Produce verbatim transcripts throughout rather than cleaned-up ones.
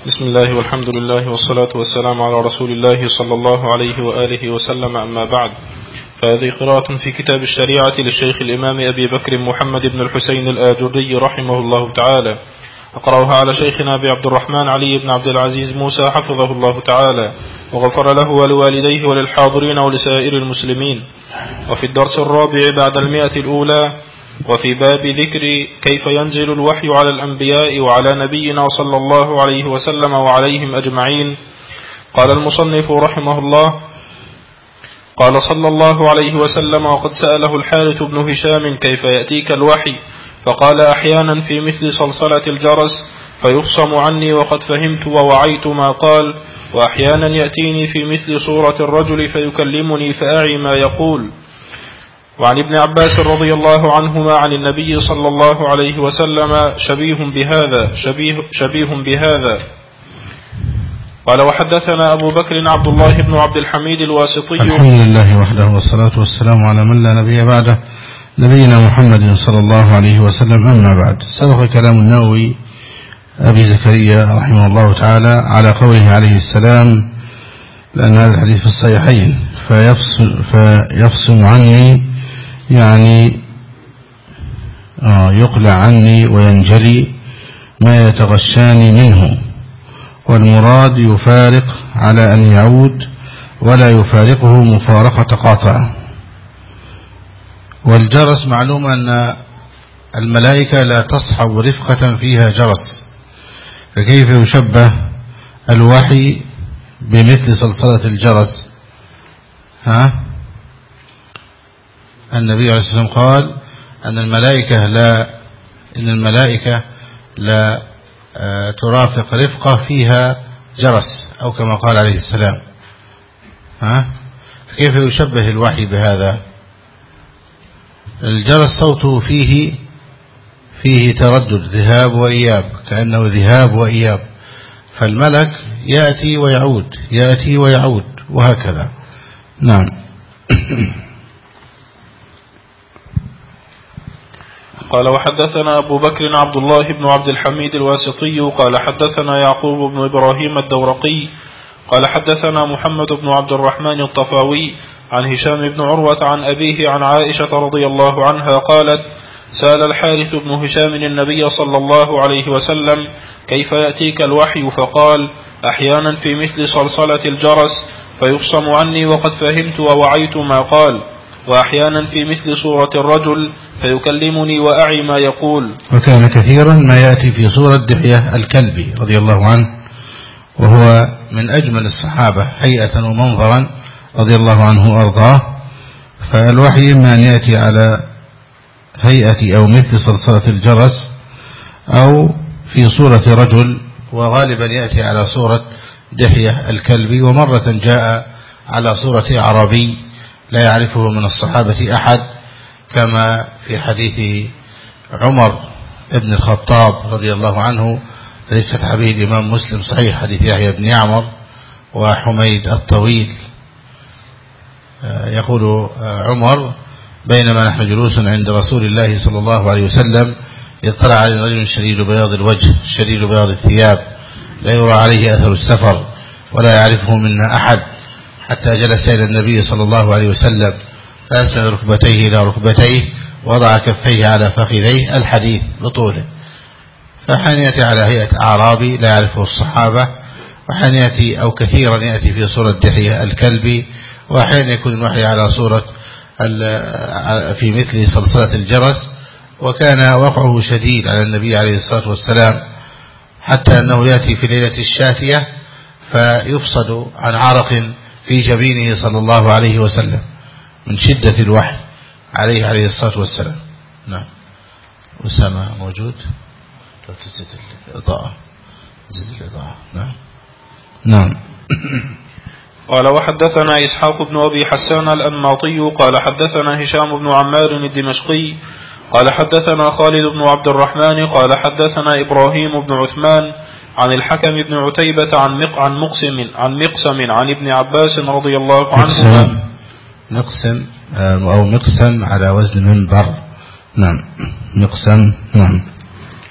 بسم الله والحمد لله والصلاة والسلام على رسول الله صلى الله عليه وآله وسلم. أما بعد، فهذه قراءة في كتاب الشريعة للشيخ الإمام أبي بكر محمد بن الحسين الآجري رحمه الله تعالى. أقرأها على شيخنا أبي عبد الرحمن علي بن عبد العزيز موسى حفظه الله تعالى وغفر له ولوالديه وللحاضرين ولسائر المسلمين. وفي الدرس الرابع بعد المئة الأولى، وفي باب ذكر كيف ينزل الوحي على الأنبياء وعلى نبينا صلى الله عليه وسلم وعليهم أجمعين. قال المصنف رحمه الله: قال صلى الله عليه وسلم: وقد سأله الحارث بن هشام كيف يأتيك الوحي، فقال: أحيانا في مثل صلصلة الجرس فيفصم عني وقد فهمت ووعيت ما قال، وأحيانا يأتيني في مثل صورة الرجل فيكلمني فأعي ما يقول. وعن ابن عباس رضي الله عنهما عن النبي صلى الله عليه وسلم شبيه بهذا شبيه, شبيه بهذا قال: وحدثنا أبو بكر عبد الله بن عبد الحميد الواسطي. الحمد لله وحده والصلاة والسلام على من لا نبي بعده، نبينا محمد صلى الله عليه وسلم. أما بعد، سبق كلام النووي أبي زكريا رحمه الله تعالى على قوله عليه السلام، لأن هذا الحديث في الصحيحين: فيفصل, فيفصل عني، يعني آه يقلع عني وينجلي ما يتغشاني منه، والمراد يفارق على أن يعود ولا يفارقه مفارقة قاطع. والجرس معلوم أن الملائكة لا تصحب رفقة فيها جرس، فكيف يشبه الوحي بمثل صلصلة الجرس؟ ها النبي عليه الصلاة والسلام قال أن الملائكة لا إن الملائكة لا ترافق رفقة فيها جرس، أو كما قال عليه السلام. ها كيف يشبه الوحي بهذا؟ الجرس صوته فيه فيه تردد، ذهاب وإياب، كأنه ذهاب وإياب، فالملك يأتي ويعود يأتي ويعود وهكذا. نعم. قال: وحدثنا أبو بكر عبد الله بن عبد الحميد الواسطي قال: حدثنا يعقوب بن إبراهيم الدورقي قال: حدثنا محمد بن عبد الرحمن الطفاوي عن هشام بن عروة عن أبيه عن عائشة رضي الله عنها قالت: سأل الحارث بن هشام النبي صلى الله عليه وسلم كيف يأتيك الوحي، فقال: أحيانا في مثل صلصلة الجرس فيفصم عني وقد فهمت ووعيت ما قال، وأحيانا في مثل صورة الرجل فيكلمني وأعي ما يقول. وكان كثيرا ما يأتي في صورة دحية الكلبي رضي الله عنه، وهو من أجمل الصحابة هيئة ومنظرا رضي الله عنه وأرضاه. فالوحي إما أن يأتي على هيئة أو مثل صلصلة الجرس أو في صورة رجل، وغالبا يأتي على صورة دحية الكلبي، ومرة جاء على صورة أعرابي لا يعرفه من الصحابة أحد، كما في حديث عمر ابن الخطاب رضي الله عنه الذي فتح به الإمام مسلم صحيح، حديث يحيى بن يعمر وحميد الطويل. يقول عمر: بينما نحن جلوس عند رسول الله صلى الله عليه وسلم إذ طلع علينا رجل شديد بياض الوجه شديد بياض الثياب لا يرى عليه أثر السفر ولا يعرفه منا أحد، حتى جلس إلى النبي صلى الله عليه وسلم فأسند ركبتيه إلى ركبتيه وضع كفيه على فخذيه، الحديث بطوله. فحين يأتي على هيئة أعرابي لا يعرفه الصحابة، وحين يأتي أو كثيرا يأتي في صورة دحية الكلبي، وحين يكون الوحي على صورة في مثل صلصلة الجرس. وكان وقعه شديد على النبي عليه الصلاة والسلام، حتى أنه يأتي في ليلة الشاتية فيفصد عن عرق في جبينه صلى الله عليه وسلم من شدة الوحي عليه عليه الصلاة والسلام. نعم. أسامة موجود؟ لو تزيد الإضاءة زيد الإضاءة. نعم نعم. قال: وحدثنا إسحاق بن أبي حسان الأنماطي قال: حدثنا هشام بن عمار الدمشقي قال: حدثنا خالد بن عبد الرحمن قال: حدثنا إبراهيم بن عثمان عن الحكم بن عتيبة عن عن مقسم عن مقسم عن ابن عباس رضي الله عنهما. مقسم أو مقسم على وزن منبر. نعم. مقسم. نعم.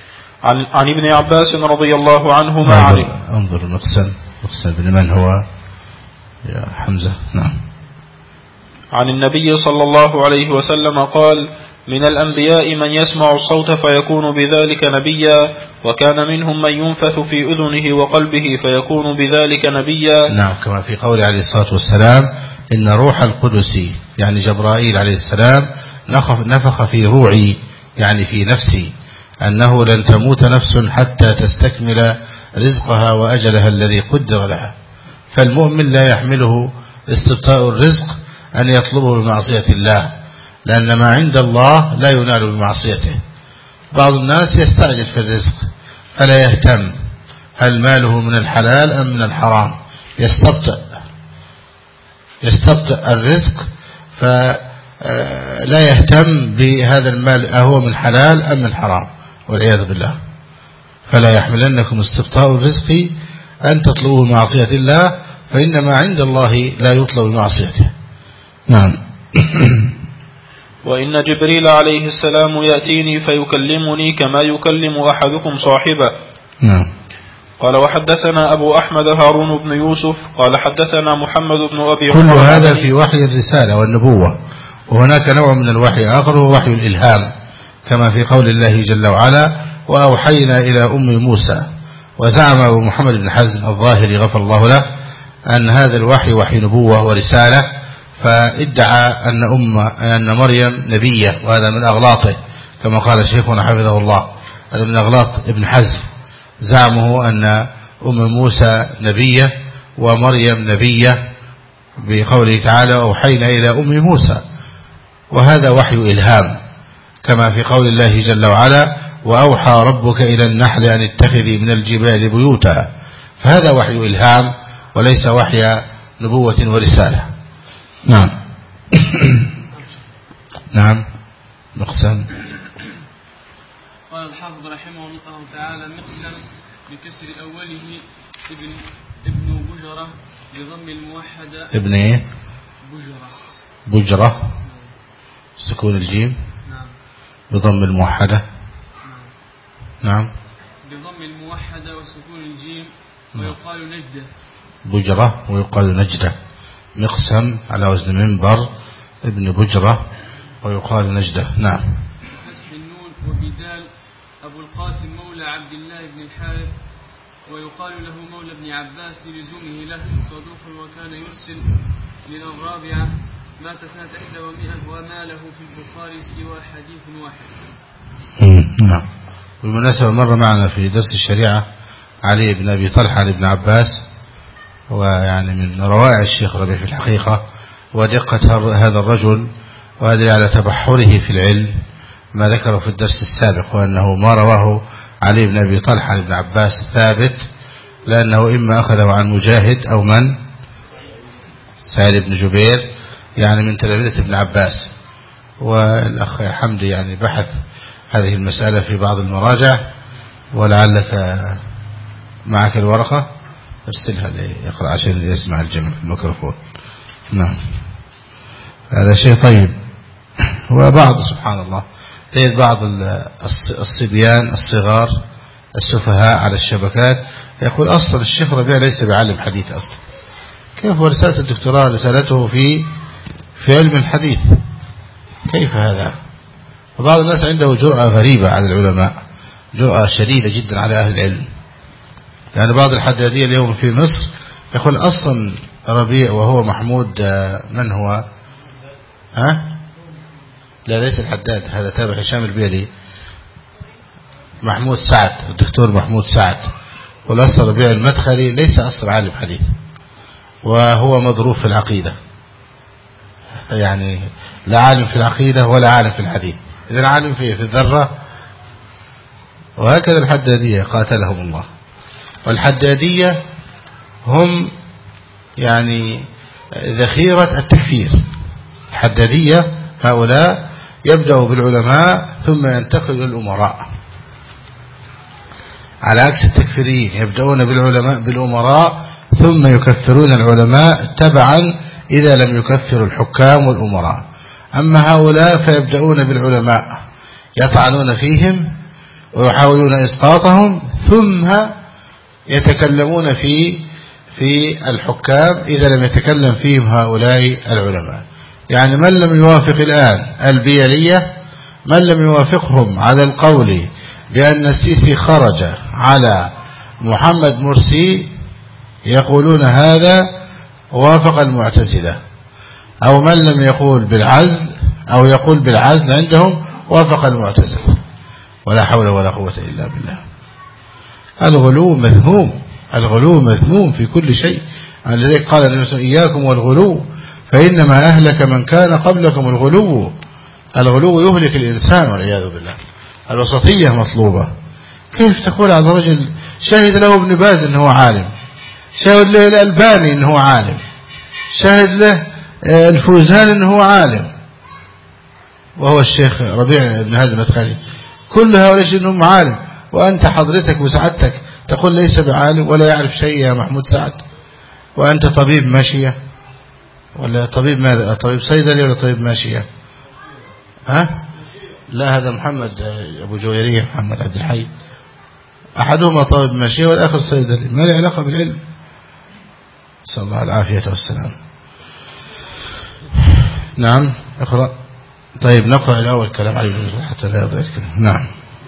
عن, عن ابن عباس رضي الله عنهما. انظر, انظر مقسم مقسم بن من هو يا حمزة. نعم. عن النبي صلى الله عليه وسلم قال: من الأنبياء من يسمع الصوت فيكون بذلك نبيا، وكان منهم من ينفث في أذنه وقلبه فيكون بذلك نبيا. نعم، كما في قول عليه الصلاة والسلام: إن روح القدس، يعني جبرائيل عليه السلام، نفخ في روعي، يعني في نفسي، أنه لن تموت نفس حتى تستكمل رزقها وأجلها الذي قدر لها. فالمؤمن لا يحمله استبطاء الرزق أن يطلبه بمعصية الله، لأن ما عند الله لا ينال بمعصيته. بعض الناس يستعجل في الرزق فلا يهتم هل ماله من الحلال أم من الحرام، يستبطئ يستبطئ الرزق فلا يهتم بهذا المال أهو من حلال أم من حرام، والعياذ بالله. فلا يحملنكم استبطاء الرزق أن تطلبوا بمعصية الله، فإن ما عند الله لا يطلب بمعصيته. نعم. وإن جبريل عليه السلام يأتيني فيكلمني كما يكلم أحدكم صاحبه. نعم. قال: وحدثنا أبو أحمد هارون بن يوسف قال حدثنا محمد بن أبي كل هذا في وحي الرسالة والنبوة، وهناك نوع من الوحي آخر هو وحي الإلهام، كما في قول الله جل وعلا: وأوحينا إلى أم موسى. وزعم أبو محمد بن حزم الظاهري غفر الله له أن هذا الوحي وحي نبوة ورسالة، فادعى أن أم أن مريم نبية، وهذا من أغلاطه كما قال شيخنا حفظه الله. هذا من أغلاط ابن حزم، زعمه أن أم موسى نبية ومريم نبية، بقوله تعالى: أوحينا إلى أم موسى. وهذا وحي إلهام، كما في قول الله جل وعلا: وأوحى ربك إلى النحل أن اتخذي من الجبال بيوتا. فهذا وحي إلهام وليس وحي نبوة ورسالة. نعم. نعم. مقسم. قال الحافظ رحمه الله تعالى: مقسم بكسر أوله ابن ابن بجرة بضم الموحدة. ابن ايه؟ بجرة. بجرة. سكون الجيم. نعم. بضم الموحدة. نعم. نعم. بضم الموحدة وسكون الجيم، ويقال نجدة. بجرة ويقال نجدة. مقسم على وزن منبر ابن بجرة ويقال نجدة. نعم. فتح النون وبدال أبو القاسم مولى عبد الله بن الحارث، ويقال له مولى ابن عباس للزومه له، صدوق وكان يرسل. من الرابعة، مات سنة إحدى ومئة، وما له في البخاري سوى حديث واحد. نعم. بالمناسبة مر معنا في درس الشريعة علي بن أبي طلحة لابن عباس، ويعني من روائع الشيخ ربيع في الحقيقة ودقة هذا الرجل، وهذا على تبحره في العلم ما ذكره في الدرس السابق، وأنه ما رواه علي بن أبي طلحة لابن عباس ثابت، لأنه إما أخذه عن مجاهد أو من سعيد بن جبير، يعني من تلامذة ابن عباس. والأخ حمدي يعني بحث هذه المسألة في بعض المراجع، ولعلك معك الورقة ارسلها ليقرأ عشان يسمع الجمع في الميكروفون. نعم. هذا شيء طيب. وبعض سبحان الله تجد بعض الصبيان الصغار السفهاء على الشبكات يقول: أصلا الشيخ ربيع ليس بعلم حديث أصلا. كيف؟ ورسالة الدكتوراه رسالته في في علم الحديث، كيف هذا؟ وبعض الناس عنده جرأة غريبة على العلماء، جرأة شديدة جدا على أهل العلم. يعني بعض الحدادية اليوم في مصر يقول أصلا ربيع وهو محمود من هو؟ ها؟ لا ليس الحداد، هذا تابع هشام البيلي، محمود سعد، الدكتور محمود سعد. والأصل ربيع المدخلي ليس أصل عالم حديث، وهو مضروب في العقيدة، يعني لا عالم في العقيدة ولا عالم في الحديث، إذن عالم فيه في الذرة. وهكذا الحدادية قاتلهم الله. والحدادية هم يعني ذخيرة التكفير. الحدادية هؤلاء يبدأوا بالعلماء ثم ينتقل إلى الأمراء، على عكس التكفيريين يبدأون بالعلماء بالأمراء ثم يكفرون العلماء تبعا إذا لم يكفروا الحكام والأمراء. أما هؤلاء فيبدأون بالعلماء يطعنون فيهم ويحاولون إسقاطهم، ثم يتكلمون في في الحكام إذا لم يتكلم فيهم هؤلاء العلماء. يعني من لم يوافق الآن البيلية، من لم يوافقهم على القول بأن السيسي خرج على محمد مرسي يقولون هذا وافق المعتزلة، أو من لم يقول بالعزل أو يقول بالعزل عندهم وافق المعتزلة. ولا حول ولا قوة إلا بالله. الغلو مذموم، الغلو مذموم في كل شيء. لذلك قال النبي صلى الله عليه وسلم إياكم والغلو فإنما أهلك من كان قبلكم الغلو. الغلو يهلك الإنسان والعياذ بالله. الوسطية مطلوبة. كيف تقول على رجل شاهد له ابن باز أنه عالم، شاهد له الألباني أنه عالم، شاهد له الفوزان أنه عالم، وهو الشيخ ربيع بن هادي المدخلي، كل هؤلاء أنهم عالم، وأنت حضرتك وسعادتك تقول ليس بعالم ولا يعرف شيء يا محمود سعد، وأنت طبيب ماشية ولا طبيب ماذا؟ طبيب صيدلي ولا طبيب ماشية؟ ها؟ لا، هذا محمد أبو جويرية، محمد عبد الحي، أحدهما طبيب ماشية والآخر صيدلي، ما له علاقة بالعلم. صلى الله العافية والسلام. نعم اقرأ. طيب نقرأ الأول كلام علي بن مسعود حتى لا يضيع الكلام. نعم.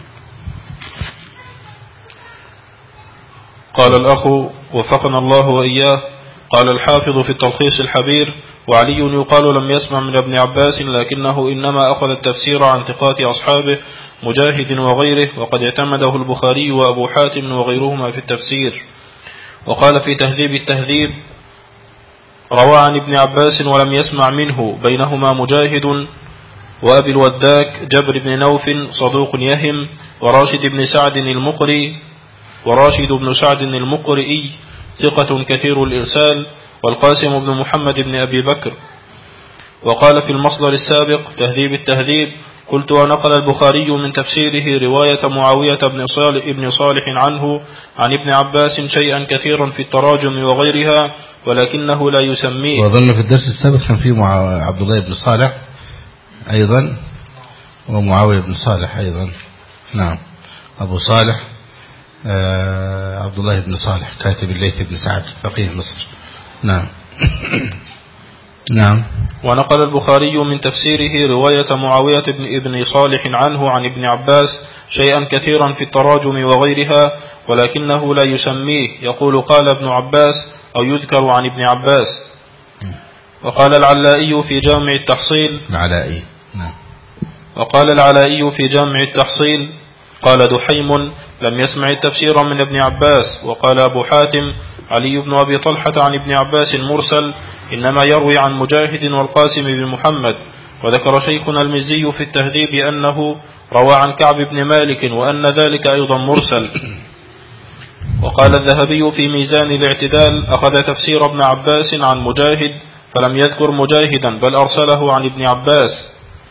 قال الأخ وفقنا الله وإياه. قال الحافظ في التلخيص الحبير: وعلي يقال لم يسمع من ابن عباس، لكنه إنما أخذ التفسير عن ثقات أصحابه مجاهد وغيره، وقد اعتمده البخاري وأبو حاتم وغيرهما في التفسير. وقال في تهذيب التهذيب: روى عن ابن عباس ولم يسمع منه، بينهما مجاهد وأبي الوداك جبر بن نوف صدوق يهم، وراشد بن سعد المقري وراشد بن سعد المقرئي ثقة كثير الإرسال، والقاسم بن محمد بن أبي بكر. وقال في المصدر السابق تهذيب التهذيب: قلت ونقل البخاري من تفسيره رواية معاوية بن صالح, بن صالح عنه عن ابن عباس شيئا كثيرا في التراجم وغيرها، ولكنه لا يسميه. وظن في الدرس السابق كان فيه عبد الله بن صالح أيضا ومعاوية بن صالح أيضا. نعم، أبو صالح آه عبد الله بن صالح كاتب الليث بن سعد فقيه مصر. نعم. نعم. ونقل البخاري من تفسيره رواية معاوية بن ابن صالح عنه عن ابن عباس شيئا كثيرا في التراجم وغيرها، ولكنه لا يسميه، يقول قال ابن عباس أو يذكر عن ابن عباس. وقال العلائي في جامع التحصيل العلائي. نعم. وقال العلائي في جامع التحصيل: قال دحيم لم يسمع التفسير من ابن عباس. وقال أبو حاتم: علي بن أبي طلحة عن ابن عباس مرسل، إنما يروي عن مجاهد والقاسم بن محمد. وذكر شيخنا المزي في التهذيب أنه روى عن كعب بن مالك وأن ذلك أيضا مرسل. وقال الذهبي في ميزان الاعتدال: أخذ تفسير ابن عباس عن مجاهد فلم يذكر مجاهدا بل أرسله عن ابن عباس.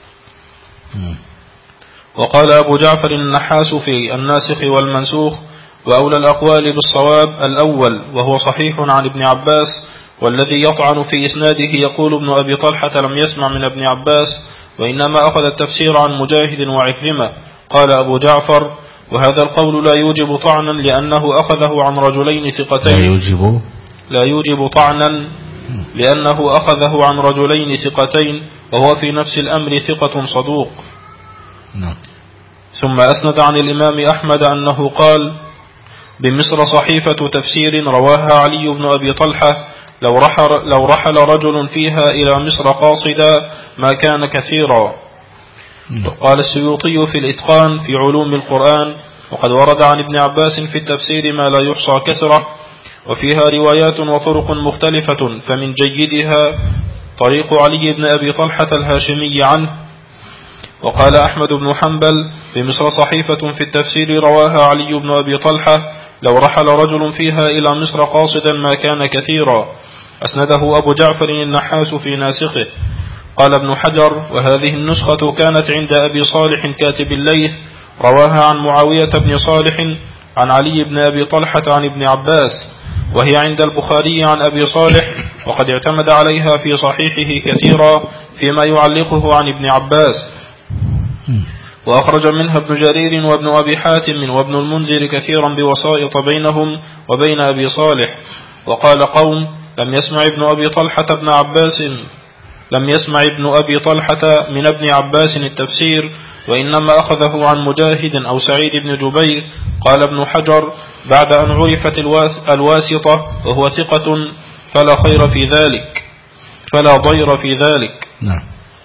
وقال أبو جعفر النحاس في الناسخ والمنسوخ: وأولى الأقوال بالصواب الأول، وهو صحيح عن ابن عباس، والذي يطعن في إسناده يقول ابن أبي طلحة لم يسمع من ابن عباس، وإنما أخذ التفسير عن مجاهد وعكرمة. قال أبو جعفر: وهذا القول لا يوجب طعنا، لأنه أخذه عن رجلين ثقتين. لا يوجب لا يوجب طعنا لأنه أخذه عن رجلين ثقتين، وهو في نفس الأمر ثقة صدوق. نعم. ثم أسند عن الإمام أحمد أنه قال: بمصر صحيفة تفسير رواها علي بن أبي طلحة، لو رحل, لو رحل رجل فيها إلى مصر قاصدا ما كان كثيرا. قال السيوطي في الإتقان في علوم القرآن: وقد ورد عن ابن عباس في التفسير ما لا يحصى كثرة، وفيها روايات وطرق مختلفة، فمن جيدها طريق علي بن أبي طلحة الهاشمي عنه. وقال أحمد بن حنبل: بمصر صحيفة في التفسير رواها علي بن أبي طلحة، لو رحل رجل فيها إلى مصر قاصدا ما كان كثيرا. أسنده أبو جعفر النحاس في ناسخه. قال ابن حجر: وهذه النسخة كانت عند أبي صالح كاتب الليث، رواها عن معاوية بن صالح عن علي بن أبي طلحة عن ابن عباس، وهي عند البخاري عن أبي صالح، وقد اعتمد عليها في صحيحه كثيرا فيما يعلقه عن ابن عباس. وأخرج منها ابن جرير وابن أبي حاتم وابن المنذر كثيرا بوسائط بينهم وبين أبي صالح. وقال قوم لم يسمع ابن أبي طلحة ابن عباس لم يسمع ابن أبي طلحة من ابن عباس التفسير، وإنما أخذه عن مجاهد أو سعيد بن جبير. قال ابن حجر بعد أن عرفت الواسطة وهو ثقة فلا خير في ذلك فلا ضير في ذلك. نعم.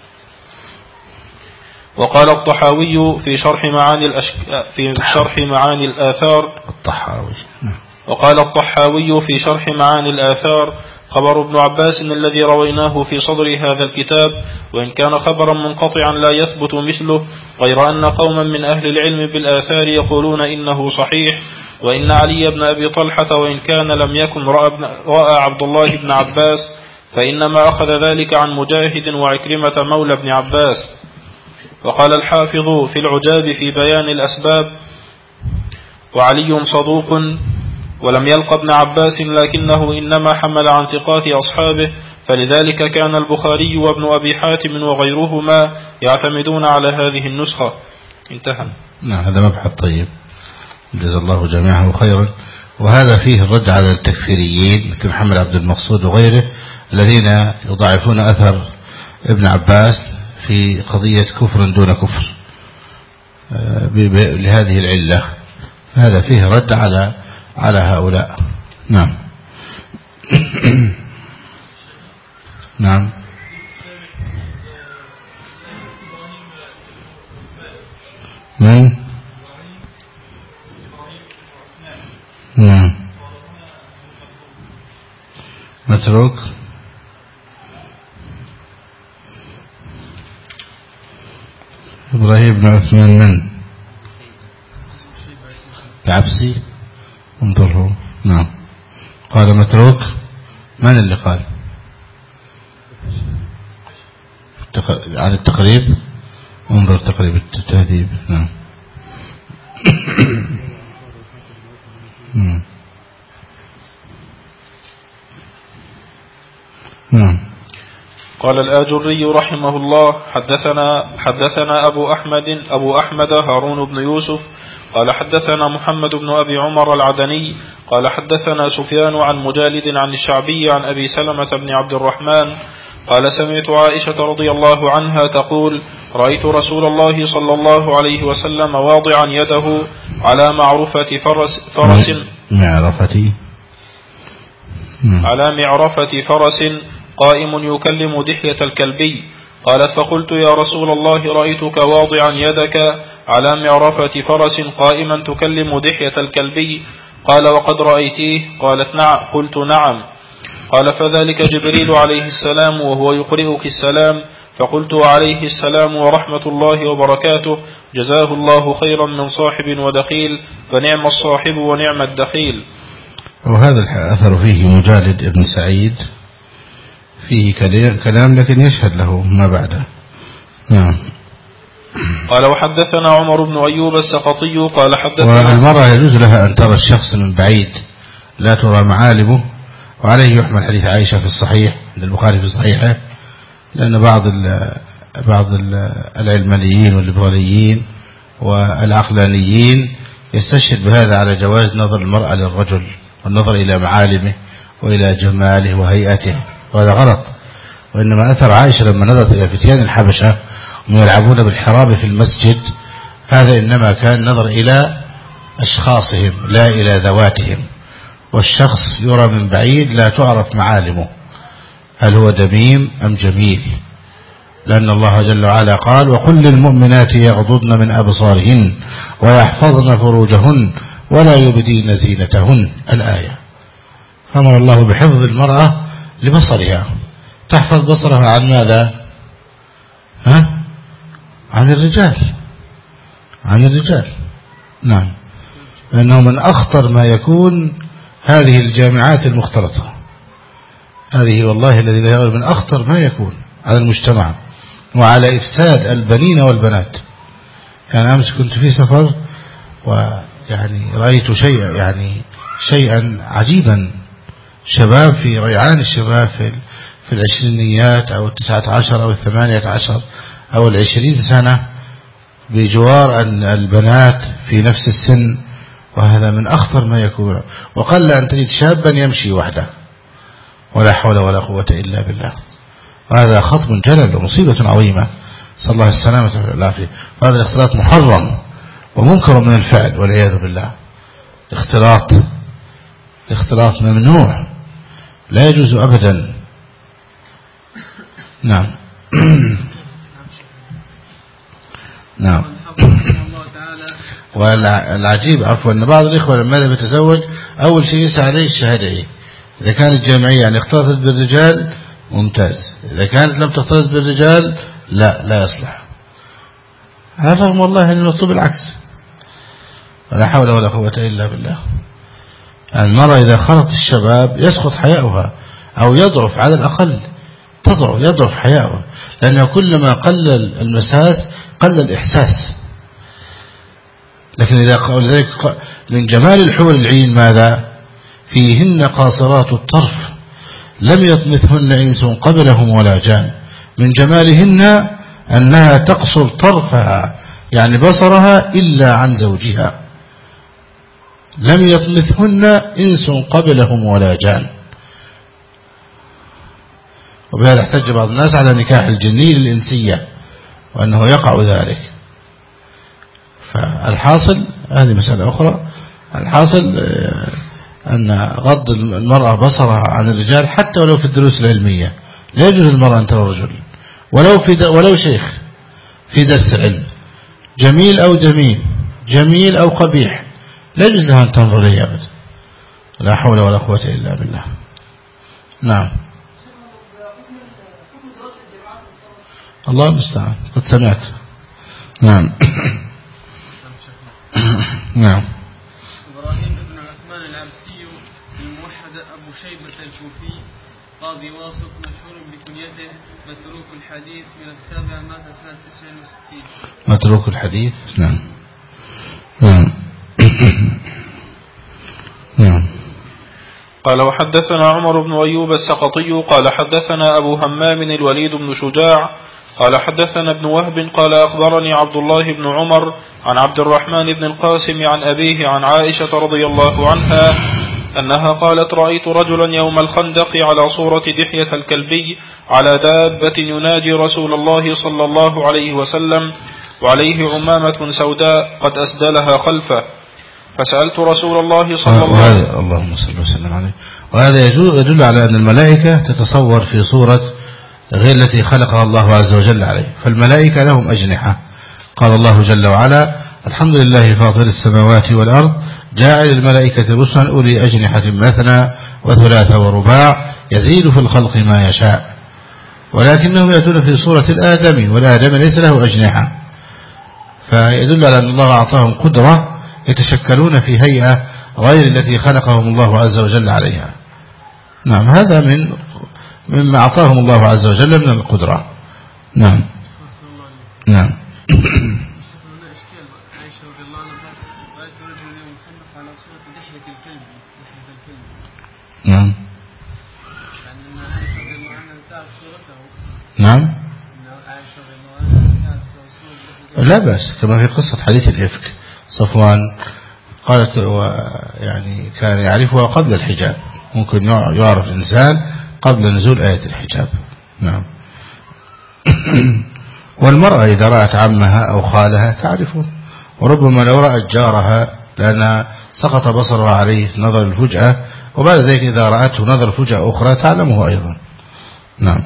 وقال الطحاوي في شرح معاني الأشك... في شرح معاني الآثار الطحاوي نعم. وقال الطحاوي في شرح معاني الآثار خبر ابن عباس الذي رويناه في صدر هذا الكتاب، وإن كان خبرا منقطعا لا يثبت مثله، غير أن قوما من أهل العلم بالآثار يقولون إنه صحيح. وإن علي بن أبي طلحة وإن كان لم يكن رأى عبد الله بن عباس فإنما أخذ ذلك عن مجاهد وعكرمة مولى ابن عباس. وقال الحافظ في العجاب في بيان الأسباب وعلي صدوق ولم يلق ابن عباس لكنه إنما حمل عن ثقات أصحابه، فلذلك كان البخاري وابن أبي حاتم وغيرهما يعتمدون على هذه النسخة. انتهى. نعم هذا مبحث طيب جزا الله جميعه خيرا. وهذا فيه الرد على التكفيريين مثل محمد عبد المقصود وغيره الذين يضاعفون أثر ابن عباس في قضية كفر دون كفر لهذه العلة، هذا فيه رد على على هؤلاء. نعم. نعم. من نعم متروك إبراهيم بن عثمان من العبسي انظره. نعم. قال متروك. من اللي قال عن التقريب؟ انظر تقريب التهذيب. نعم. نعم. قال الآجري رحمه الله حدثنا حدثنا أبو أحمد أبو أحمد هارون بن يوسف قال حدثنا محمد بن أبي عمر العدني قال حدثنا سفيان عن مجالد عن الشعبي عن أبي سلمة بن عبد الرحمن قال سمعت عائشة رضي الله عنها تقول رأيت رسول الله صلى الله عليه وسلم واضعا يده على معرفة فرس, فرس معرفتي على معرفة فرس قائم يكلم دحية الكلبي. قالت فقلت يا رسول الله رأيتك واضعا يدك على معرفة فرس قائما تكلم دحية الكلبي. قال وقد رأيتيه؟ قالت نعم. قلت نعم. قال فذلك جبريل عليه السلام وهو يقرئك السلام. فقلت عليه السلام ورحمة الله وبركاته جزاه الله خيرا من صاحب ودخيل فنعم الصاحب ونعم الدخيل. وهذا الأثر فيه مجالد ابن سعيد فيه كلام لكن يشهد له ما بعده. نعم. قال وحدثنا عمر بن أيوب السقطي قال حدثنا. والمرأة يجوز لها أن ترى الشخص من بعيد لا ترى معالمه، وعليه يحمل حديث عائشة في الصحيح عند البخاري في صحيحه، لأن بعض ال بعض ال العلمانيين والليبراليين والعقلانيين يستشهد بهذا على جواز نظر المرأة للرجل والنظر إلى معالمه وإلى جماله وهيئته، وهذا غلط. وإنما أثر عائشة لما نظرت إلى فتيان الحبشة وهم يلعبون بالحراب في المسجد، هذا إنما كان نظر إلى أشخاصهم لا إلى ذواتهم، والشخص يرى من بعيد لا تعرف معالمه هل هو دميم أم جميل، لأن الله جل وعلا قال وقل للمؤمنات يغضضن من أبصارهن ويحفظن فروجهن ولا يبدين زينتهن الآية. فأمر الله بحفظ المرأة لبصرها، تحفظ بصرها عن ماذا؟ ها؟ عن الرجال، عن الرجال. نعم. لأنه من أخطر ما يكون هذه الجامعات المختلطة، هذه والله الذي لا يغلب من أخطر ما يكون على المجتمع وعلى إفساد البنين والبنات. يعني أمس كنت في سفر ويعني رأيت شيء يعني شيئا عجيبا، شباب في ريعان الشباب في في العشرينيات أو التسعة عشر أو الثمانية عشر أو العشرين سنة، بجوار البنات في نفس السن، وهذا من أخطر ما يكون. وقل أن تجد شابا يمشي وحده، ولا حول ولا قوة إلا بالله. وهذا خطب جلل ومصيبة عظيمة، صلى الله السلامة والعافية. وهذا الاختلاط محرم ومنكر من الفعل والعياذ بالله. اختلاط اختلاط ممنوع، لا يجوز أبدا. نعم. نعم. والعجيب عفوا أن بعض الإخوة لما ذهب يتزوج أول شيء يسعى عليه الشهادة. إذا كانت جامعية يعني اختلطت بالرجال ممتاز، إذا كانت لم تختلط بالرجال لا لا يصلح. على الرغم والله أن المطلوب العكس، ولا حول ولا قوة إلا بالله. المرأة إذا خلط الشباب يسقط حياؤها أو يضعف، على الأقل تضعف يضعف حياؤها، لأنه كلما قل المساس قل الإحساس. لكن إذا قال ذلك من جمال الحور العين ماذا؟ فيهن قاصرات الطرف لم يطمثهن إنس قبلهم ولا جان. من جمالهن أنها تقصر طرفها يعني بصرها إلا عن زوجها، لم يطمثهن إنس قبلهم ولا جان. وبهذا احتج بعض الناس على نكاح الجني للإنسية وأنه يقع ذلك. فالحاصل هذه مسألة أخرى. الحاصل أن غض المرأة بصرها عن الرجال حتى ولو في الدروس العلمية، لا يجوز المرأة أن ترى الرجل ولو في ولو شيخ في درس علم، جميل أو جميل، جميل أو قبيح، لا يجوز لها أن تنظر إليه أبدا. لا حول ولا قوة إلا بالله. نعم. الله المستعان، قد سمعت. نعم. نعم. إبراهيم بن عثمان العبسي الموحد أبو شيبة الكوفي قاضي واصف مشهور بكنيته متروك الحديث، من السابع مات سنة تسعة وستين. متروك الحديث. نعم. نعم. نعم. قال وحدثنا عمر بن أيوب السقطي قال حدثنا أبو همام الوليد بن شجاع قال حدثنا ابن وهب قال أخبرني عبد الله بن عمر عن عبد الرحمن بن القاسم عن أبيه عن عائشة رضي الله عنها أنها قالت رأيت رجلا يوم الخندق على صورة دحية الكلبي على دابة يناجي رسول الله صلى الله عليه وسلم وعليه عمامة سوداء قد أسدلها خلفه، فسألت رسول الله صلى الله عليه وسلم اللهم صل وسلم عليه. وهذا يدل على أن الملائكة تتصور في صورة غير التي خلقها الله عز وجل عليه. فالملائكة لهم أجنحة، قال الله جل وعلا الحمد لله فاطر السماوات والأرض جاعل الملائكة رسلا أولي أجنحة مثنى وثلاث ورباع يزيد في الخلق ما يشاء. ولكنهم يأتون في صورة الآدمي، والآدم ليس له أجنحة، فيدل على أن الله أعطاهم قدرة يتشكلون في هيئة غير التي خلقهم الله عز وجل عليها. نعم، هذا من مما أعطاهم الله عز وجل من القدرة. نعم. نعم. نعم. نعم. لا بأس، كما في قصة حديث الإفك صفوان قالت يعني كان يعرفها قبل الحجاب، ممكن يعرف إنسان قبل نزول آية الحجاب. نعم. والمرأة إذا رأت عمها أو خالها تعرفه، وربما لو رأت جارها لأن سقط بصرها عليه نظر الفجأة، وبعد ذلك إذا رأته نظر فجأة أخرى تعلمه أيضا. نعم.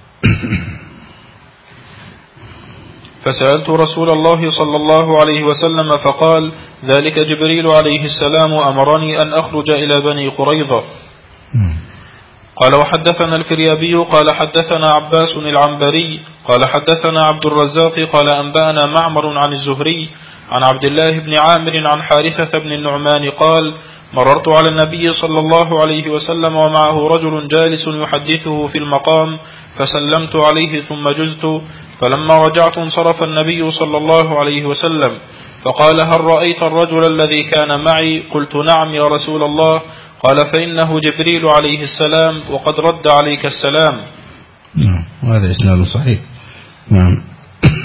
فسألت رسول الله صلى الله عليه وسلم فقال ذلك جبريل عليه السلام أمرني أن أخرج إلى بني قريظة. قال وحدثنا الفريابي قال حدثنا عباس العنبري قال حدثنا عبد الرزاق قال أنبأنا معمر عن الزهري عن عبد الله بن عامر عن حارثة بن النعمان قال مررت على النبي صلى الله عليه وسلم ومعه رجل جالس يحدثه في المقام فسلمت عليه ثم جزت، فلما رجعت انصرف النبي صلى الله عليه وسلم فقال هل رأيت الرجل الذي كان معي؟ قلت نعم يا رسول الله. قال فإنه جبريل عليه السلام وقد رد عليك السلام. نعم، وهذا إسناد صحيح. نعم.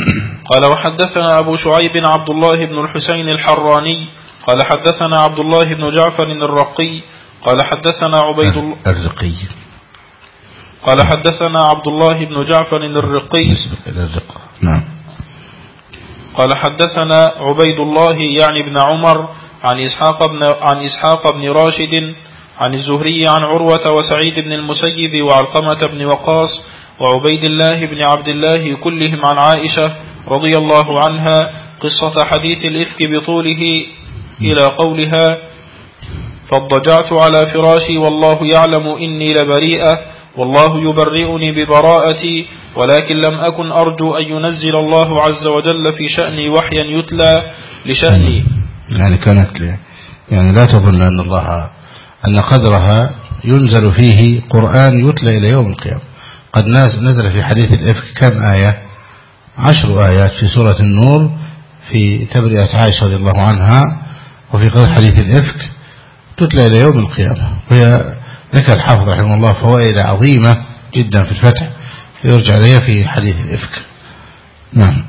قال وحدثنا أبو شعيب عبد الله بن الحسين الحراني قال حدثنا عبد الله بن جعفر الرقي قال حدثنا عبيد الله الرقي قال حدثنا عبد الله بن جعفر الرقي نعم قال حدثنا عبيد الله يعني بن عمر عن إسحاق بن عن إسحاق بن راشد عن الزهري عن عروة وسعيد بن المسيب وعلقمة بن وقاص وعبيد الله بن عبد الله كلهم عن عائشة رضي الله عنها قصة حديث الإفك بطوله إلى قولها فاضطجعت على فراشي والله يعلم إني لبريئة والله يبرئني ببراءتي ولكن لم أكن أرجو أن ينزل الله عز وجل في شأني وحيا يتلى لشأني. يعني كانت لي يعني لا تظن أن الله أن قدرها ينزل فيه قرآن يتلى إلى يوم القيامة. قد نزل في حديث الإفك كم آية؟ عشر آيات في سورة النور في تبرئة عائشة رضي الله عنها، وفي قصة حديث الإفك تتلى إلى يوم القيامة. وهي ذكر الحافظ رحمه الله فوائد عظيمة جدا في الفتح يرجع إليها في حديث الإفك. نعم.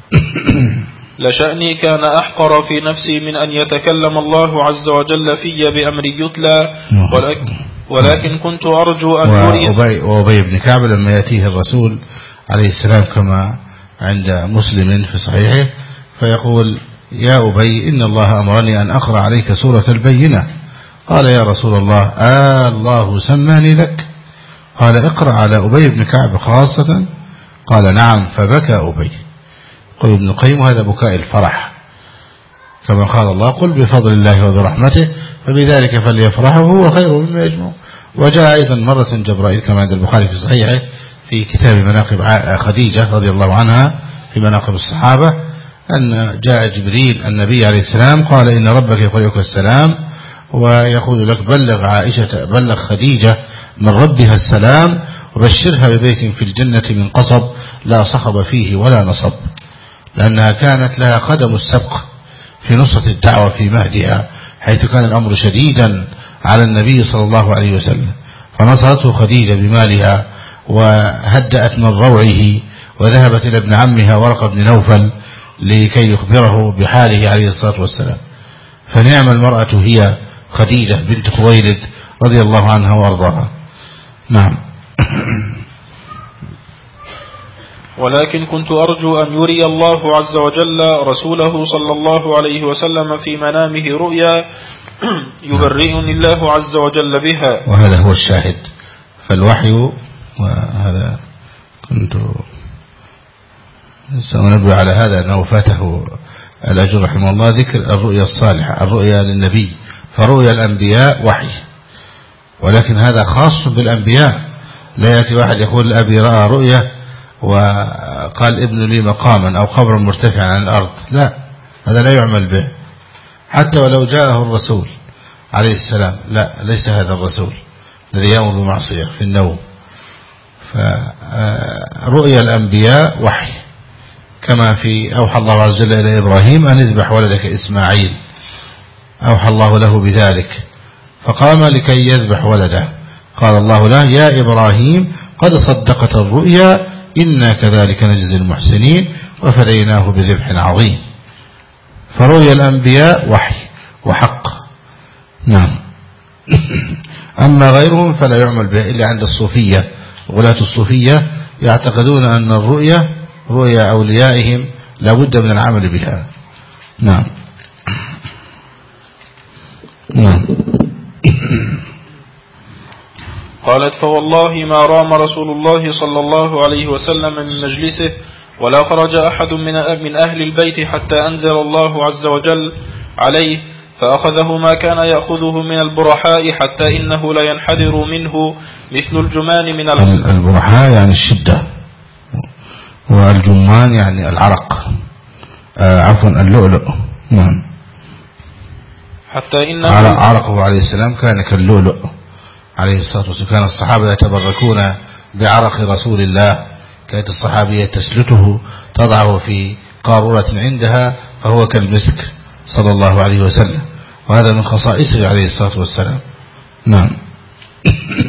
لشأني كان أحقر في نفسي من أن يتكلم الله عز وجل في بأمر يتلى ولكن, ولكن كنت أرجو أن يريد. وأبي, وأبي بن كعب لما يأتيه الرسول عليه السلام كما عند مسلم في صحيحه فيقول يا أبي إن الله أمرني أن أقرأ عليك سورة البينة. قال يا رسول الله آه الله سماني لك؟ قال اقرأ على أبي بن كعب خاصة. قال نعم فبكى أبي. قل ابن القيم هذا بكاء الفرح كما قال الله قل بفضل الله وبرحمته فبذلك فليفرحوا هو خير مما يجمعون. وجاء أيضا مرة جبرائيل كما عند البخاري في صحيحه في كتاب مناقب خديجة رضي الله عنها في مناقب الصحابة أن جاء جبريل النبي عليه السلام قال إن ربك يقرئك السلام ويقول لك بلغ عائشة بلغ خديجة من ربها السلام وبشرها ببيت في الجنة من قصب لا صخب فيه ولا نصب، لأنها كانت لها قدم السبق في نصرة الدعوة في مهدها حيث كان الأمر شديدا على النبي صلى الله عليه وسلم، فنصرته خديجة بمالها وهدأت من روعه وذهبت إلى ابن عمها ورقة بن نوفل لكي يخبره بحاله عليه الصلاة والسلام. فنعم المرأة هي خديجة بنت خويلد رضي الله عنها وارضاها. نعم. ولكن كنت أرجو أن يري الله عز وجل رسوله صلى الله عليه وسلم في منامه رؤيا يبرئني الله عز وجل بها. وهذا هو الشاهد. فالوحي وهذا كنت سأنبه على هذا أنه فاته الأجر رحمه الله ذكر الرؤيا الصالحة الرؤيا للنبي، فرؤيا الأنبياء وحي، ولكن هذا خاص بالأنبياء. لا يأتي واحد يقول أبي رأى رؤيا وقال ابن لي مقاما أو قبرا مرتفعا عن الأرض، لا، هذا لا يعمل به حتى ولو جاءه الرسول عليه السلام، لا، ليس هذا الرسول الذي يأمر بمعصية في النوم. فرؤيا الأنبياء وحي، كما في أوحى الله عز وجل إلى إبراهيم أن اذبح ولدك إسماعيل، أوحى الله له بذلك فقام لكي يذبح ولده، قال الله له يا إبراهيم قد صدقت الرؤيا إنا كذلك نجزي المحسنين وفديناه بذبح عظيم. فرؤيا الأنبياء وحي وحق. نعم. أما غيرهم فلا يعمل به إلا عند الصوفية. غلاة الصوفية يعتقدون أن الرؤيا رؤيا أوليائهم لا بد من العمل بها. نعم. نعم. قالت فوالله ما رام رسول الله صلى الله عليه وسلم من مجلسه ولا خرج أحد من من أهل البيت حتى أنزل الله عز وجل عليه فأخذه ما كان يأخذه من البرحاء حتى إنه لا ينحدر منه مثل الجمان من العرق. البرحاء يعني الشدة، والجمان يعني العرق، آه عفوا اللؤلؤ. نعم. حتى إنه عرقه عليه السلام كان كاللؤلؤ عليه الصلاة والسلام. كان الصحابة يتبركون بعرق رسول الله، كانت الصحابية تسلته تضعه في قارورة عندها فهو كالمسك صلى الله عليه وسلم، وهذا من خصائصه عليه الصلاة والسلام. نعم.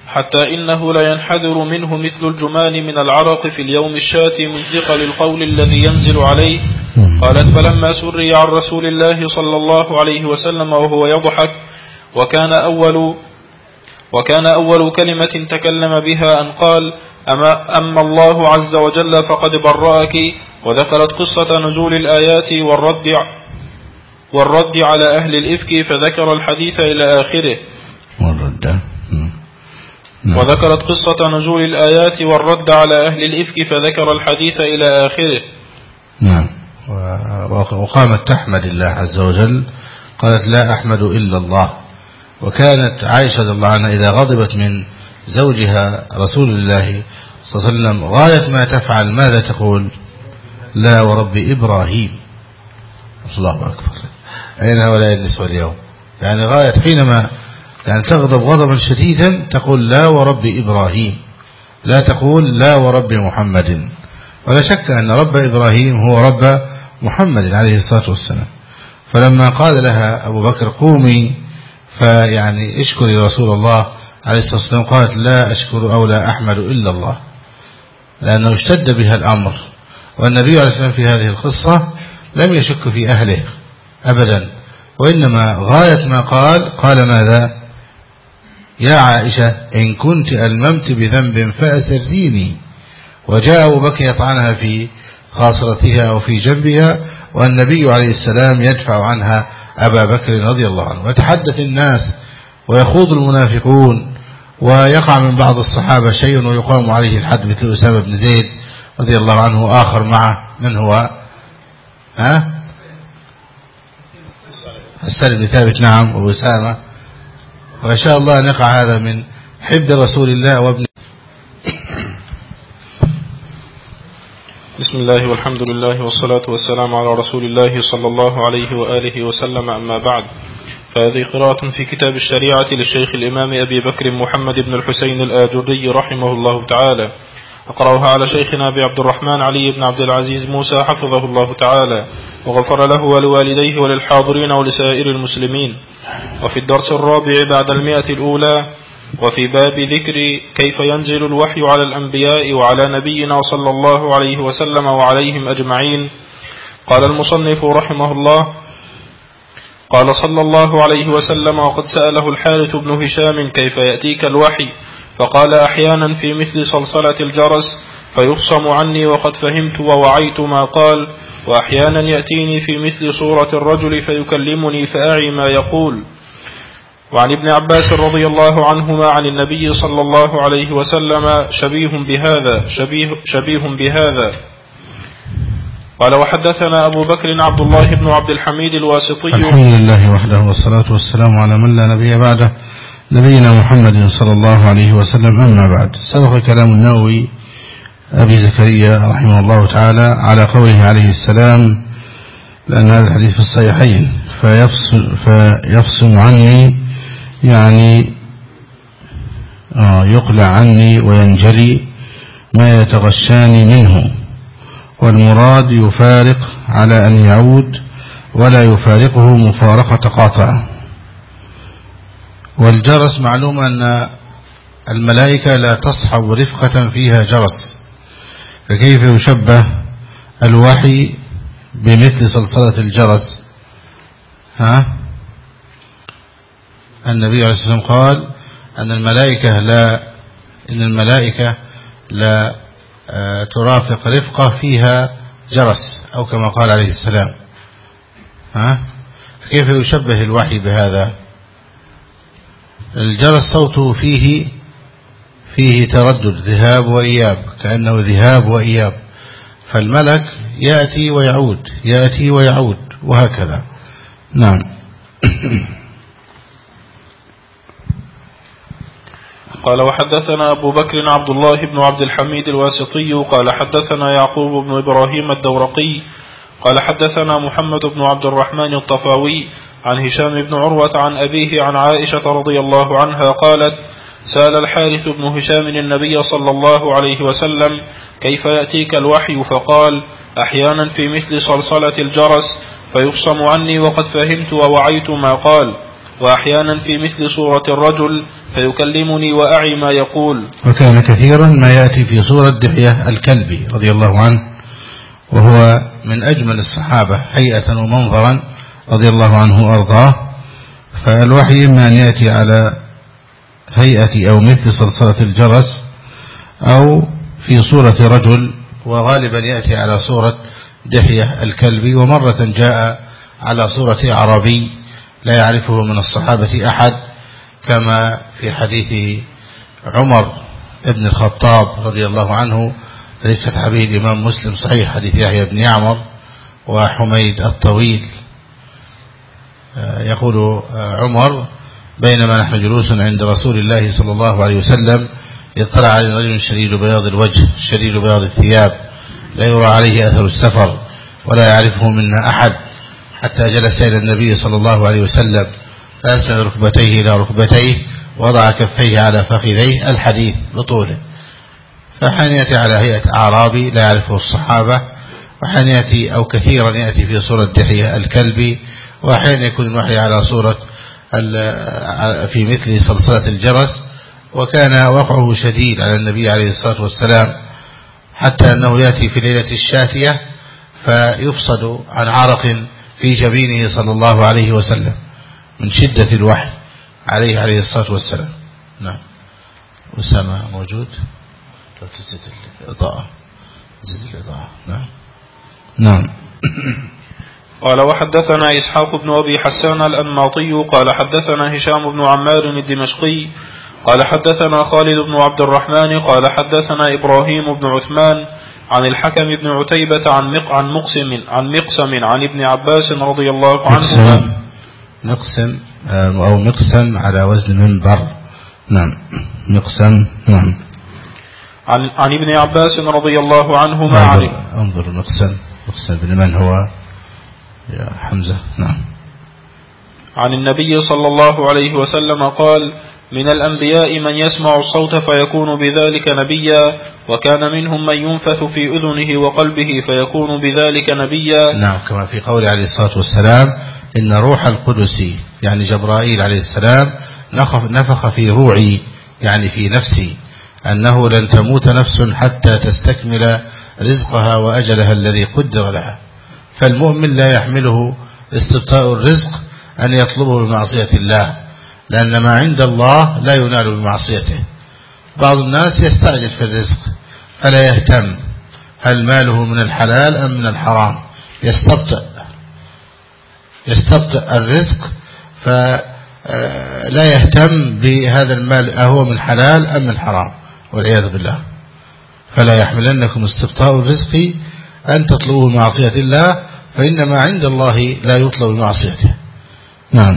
حتى إنه لا ينحدر منه مثل الجمان من العرق في اليوم الشاتي من ثقل القول الذي ينزل عليه. قالت فلما سري عن رسول الله صلى الله عليه وسلم وهو يضحك وكان أول وكان أول كلمة تكلم بها أن قال أما, أما الله عز وجل فقد برأك، وذكرت قصة نزول الآيات والرد والرد على أهل الإفك فذكر الحديث إلى آخره. والرد وذكرت قصة نزول الآيات والرد على أهل الإفك فذكر الحديث إلى آخره. نعم. وقامت تحمد الله عز وجل، قالت لا أحمد إلا الله. وكانت عائشة رضي الله عنها إذا غضبت من زوجها رسول الله صلى الله عليه وسلم غاية ما تفعل ماذا تقول؟ لا ورب إبراهيم. الله أكبر. أين هؤلاء النسوة اليوم؟ يعني غاية حينما يعني تغضب غضبا شديدا تقول لا ورب إبراهيم، لا تقول لا ورب محمد. ولا شك أن رب إبراهيم هو رب محمد عليه الصلاة والسلام. فلما قال لها أبو بكر قومي فيعني اشكري رسول الله عليه الصلاة والسلام، قالت لا أشكر أو لا أحمد إلا الله، لأنه اشتد بها الأمر. والنبي عليه الصلاة والسلام في هذه القصة لم يشك في أهله أبدا، وإنما غاية ما قال قال ماذا؟ يا عائشة إن كنت ألممت بذنب فأسريني. وجاء أبو بكر يطعنها في خاصرتها أو في جنبها، والنبي عليه السلام يدفع عنها أبا بكر رضي الله عنه. وتحدث الناس ويخوض المنافقون، ويقع من بعض الصحابة شيء ويقام عليه الحد مثل أسامة بن زيد رضي الله عنه، وآخر معه من هو ها السلم بن ثابت. نعم وأسامة. وإن شاء الله أن يقع هذا من حب رسول الله وابن. بسم الله والحمد لله والصلاة والسلام على رسول الله صلى الله عليه وآله وسلم. أما بعد، فهذه قراءة في كتاب الشريعة للشيخ الإمام أبي بكر محمد بن الحسين الآجري رحمه الله تعالى. أقرأها على شيخنا أبي عبد الرحمن علي بن عبد العزيز موسى حفظه الله تعالى وغفر له ولوالديه وللحاضرين ولسائر المسلمين. وفي الدرس الرابع بعد المئة الأولى، وفي باب ذكر كيف ينزل الوحي على الأنبياء وعلى نبينا صلى الله عليه وسلم وعليهم أجمعين. قال المصنف رحمه الله: قال صلى الله عليه وسلم: وقد سأله الحارث بن هشام كيف يأتيك الوحي، فقال: أحيانا في مثل صلصلة الجرس فيفصم عني وقد فهمت ووعيت ما قال، وأحيانا يأتيني في مثل صورة الرجل فيكلمني فأعي ما يقول. وعن ابن عباس رضي الله عنهما عن النبي صلى الله عليه وسلم شبيه بهذا شبيه, شبيه بهذا قال: وحدثنا أبو بكر عبد الله بن عبد الحميد الواسطي. الحمد لله وحده والصلاة والسلام على من لا نبي بعده، نبينا محمد صلى الله عليه وسلم. أما بعد، سبق كلام النووي أبي زكريا رحمه الله تعالى على قوله عليه السلام، لأن هذا الحديث في الصحيحين: فيفصل, فيفصل عني يعني آه يقلع عني وينجلي ما يتغشاني منه، والمراد يفارق على أن يعود ولا يفارقه مفارقة قاطع. والجرس معلوم أن الملائكة لا تصحب رفقة فيها جرس، فكيف يشبه الوحي بمثل صلصلة الجرس؟ ها النبي عليه الصلاة والسلام قال أن الملائكة لا إن الملائكة لا ترافق رفقة فيها جرس، أو كما قال عليه السلام. ها فكيف يشبه الوحي بهذا؟ الجرس صوته فيه فيه تردد، ذهاب وإياب، كأنه ذهاب وإياب، فالملك يأتي ويعود يأتي ويعود وهكذا. نعم. قال: وحدثنا أبو بكر عبد الله بن عبد الحميد الواسطي قال: حدثنا يعقوب بن إبراهيم الدورقي قال: حدثنا محمد بن عبد الرحمن الطفاوي عن هشام بن عروة عن أبيه عن عائشة رضي الله عنها قالت: سأل الحارث بن هشام النبي صلى الله عليه وسلم كيف يأتيك الوحي، فقال: أحيانا في مثل صلصلة الجرس فيفصم عني وقد فهمت ووعيت ما قال، وأحيانا في مثل صورة الرجل فيكلمني وأعي ما يقول. وكان كثيرا ما يأتي في صورة دحية الكلبي رضي الله عنه، وهو من أجمل الصحابة هيئة ومنظرا رضي الله عنه وأرضاه. فالوحي إما أن يأتي على هيئة أو مثل صلصلة الجرس أو في صورة رجل، وغالبا يأتي على صورة دحية الكلبي، ومرة جاء على صورة أعرابي لا يعرفه من الصحابة أحد، كما في حديث عمر ابن الخطاب رضي الله عنه الذي فتح به الإمام مسلم صحيح، حديث يحيى بن يعمر وحميد الطويل. يقول عمر: بينما نحن جلوس عند رسول الله صلى الله عليه وسلم اطلع علينا رجل شديد بياض الوجه شديد بياض الثياب لا يرى عليه أثر السفر ولا يعرفه منا أحد، حتى جلس إلى النبي صلى الله عليه وسلم فأسند ركبتيه إلى ركبتيه ووضع كفيه على فخذيه، الحديث بطوله. فحين يأتي على هيئة أعرابي لا يعرفه الصحابة، وحين يأتي أو كثيرا يأتي في صورة دحية الكلبي، وحين يكون الوحي على صورة في مثل صلصلة الجرس. وكان وقعه شديد على النبي عليه الصلاة والسلام، حتى أنه يأتي في ليلة الشاتية فيفصد عن عرق في جبينه صلى الله عليه وسلم من شدة الوحي عليه عليه الصلاة والسلام. نعم. أسامة موجود؟ لو تزيد الإضاءة زيد الإضاءة. نعم نعم. قال: وحدثنا إسحاق بن أبي حسان الأنماطي قال حدثنا هشام بن عمار الدمشقي قال حدثنا خالد بن عبد الرحمن قال حدثنا إبراهيم بن عثمان عن الحكم بن عتيبة عن مق عن مقسم عن مقسم عن ابن عباس رضي الله عنهما. مقسم أو مقسم على وزن منبر. نعم. مقسم. نعم. عن عن ابن عباس رضي الله عنهما. انظر, انظر مقسم مقسم بن من هو يا حمزة؟ نعم. عن النبي صلى الله عليه وسلم قال: من الأنبياء من يسمع الصوت فيكون بذلك نبيا، وكان منهم من ينفث في أذنه وقلبه فيكون بذلك نبيا. نعم، كما في قول عليه الصلاة والسلام: إن روح القدس يعني جبرائيل عليه السلام نفخ في روعي يعني في نفسي أنه لن تموت نفس حتى تستكمل رزقها وأجلها الذي قدر لها. فالمؤمن لا يحمله استبطاء الرزق أن يطلبه بمعصية الله، لأن ما عند الله لا ينال بمعصيته. بعض الناس يستعجل في الرزق فلا يهتم هل ماله من الحلال أم من الحرام، يستبطئ يستبطئ الرزق فلا يهتم بهذا المال أهو من حلال أم من حرام، والعياذ بالله. فلا يحملنكم استبطاء الرزق أن تطلبوا بمعصية الله، فإن ما عند الله لا يطلب بمعصيته. نعم.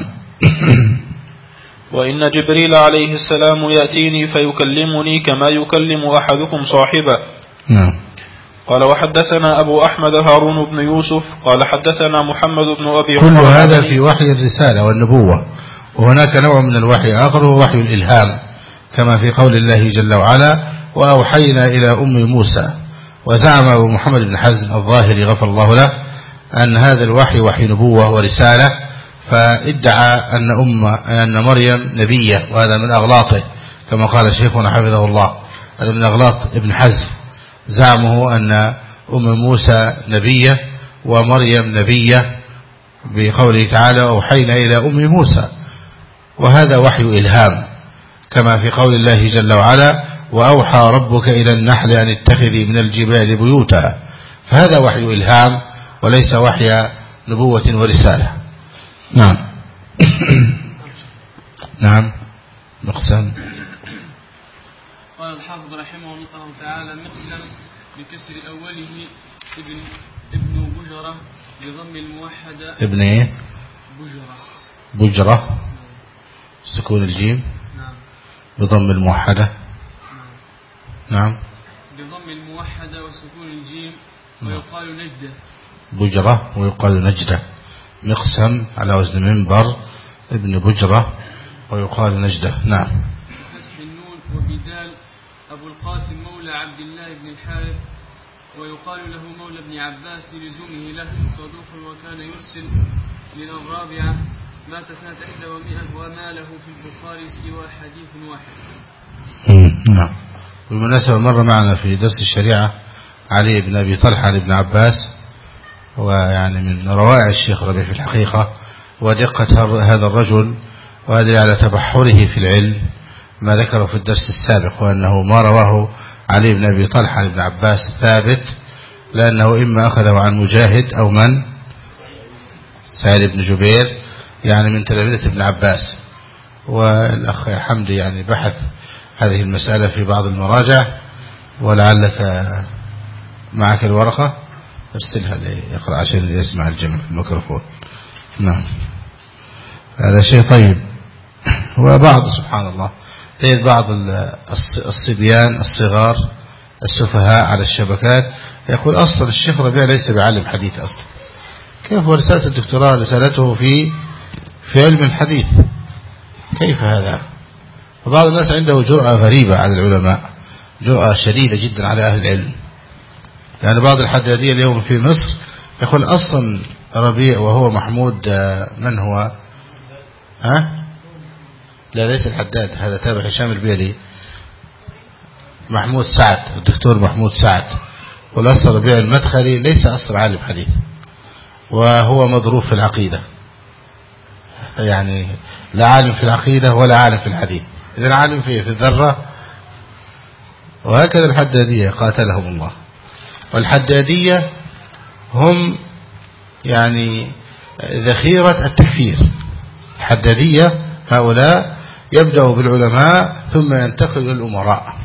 وإن جبريل عليه السلام يأتيني فيكلمني كما يكلم أحدكم صاحبه. نعم. قال: وحدثنا أبو أحمد هارون بن يوسف قال حدثنا محمد بن أبي كل هذا في وحي الرسالة والنبوة، وهناك نوع من الوحي آخر هو وحي الإلهام، كما في قول الله جل وعلا: وأوحينا إلى أم موسى. وزعم أبو محمد بن حزم الظاهري غفر الله له أن هذا الوحي وحي نبوة ورسالة، فادعى أن أم أن مريم نبية، وهذا من أغلاطه كما قال شيخنا حفظه الله. هذا من أغلاط ابن حزم، زعمه أن أم موسى نبية ومريم نبية بقوله تعالى: أوحينا إلى أم موسى، وهذا وحي إلهام، كما في قول الله جل وعلا: وأوحى ربك إلى النحل أن اتخذي من الجبال بيوتا. فهذا وحي إلهام وليس وحي نبوة ورسالة. نعم. نعم. مقسم. قال الحافظ رحمه الله تعالى: مقسم بكسر أوله ابن ابن بجرة بضم الموحدة. ابن ايه؟ بجرة. بجرة سكون الجيم. نعم. بضم الموحدة. نعم. نعم. بضم الموحدة وسكون الجيم، ويقال نجدة. بجرة ويقال نجدة. مقسم على وزن منبر ابن بجرة ويقال نجدة. نعم. فتح النون وبدال أبو القاسم مولى عبد الله بن الحارث، ويقال له مولى ابن عباس للزومه له، صدوق وكان يرسل من الرابعة مات سنة إحدى ومئة وما له في البخاري سوى حديث واحد. نعم. بالمناسبة مر معنا في درس الشريعة علي بن أبي طلحة بن عباس، ويعني من روائع الشيخ ربيع في الحقيقة ودقة هذا الرجل، وهذا على تبحره في العلم ما ذكره في الدرس السابق، وأنه ما رواه علي بن أبي طلحة بن عباس ثابت، لأنه إما أخذه عن مجاهد أو من سعيد بن جبير يعني من تلامذة ابن عباس. والأخ حمدي يعني بحث هذه المسألة في بعض المراجع، ولعلك معك الورقة ارسلها ليقرأ عشان يسمع الجمع في الميكروفون. نعم هذا شيء طيب. وبعض سبحان الله تجد بعض الصبيان الصغار السفهاء على الشبكات يقول أصلا الشيخ ربيع ليس بعلم حديث أصلا. كيف ورسالة الدكتوراه رسالته في في علم الحديث؟ كيف هذا؟ وبعض الناس عنده جرأة غريبة على العلماء، جرأة شديدة جدا على أهل العلم. يعني بعض الحدادية اليوم في مصر يقول أصلا ربيع وهو محمود من هو ها؟ لا ليس الحداد، هذا تابع هشام البيلي، محمود سعد، الدكتور محمود سعد. والأصل ربيع المدخلي ليس أصل عالم حديث، وهو مضروب في العقيدة، يعني لا عالم في العقيدة ولا عالم في الحديث، إذن عالم فيه في الذرة. وهكذا الحدادية قاتلهم الله. والحدادية هم يعني ذخيرة التكفير. الحدادية هؤلاء يبدأوا بالعلماء ثم ينتقلوا للأمراء،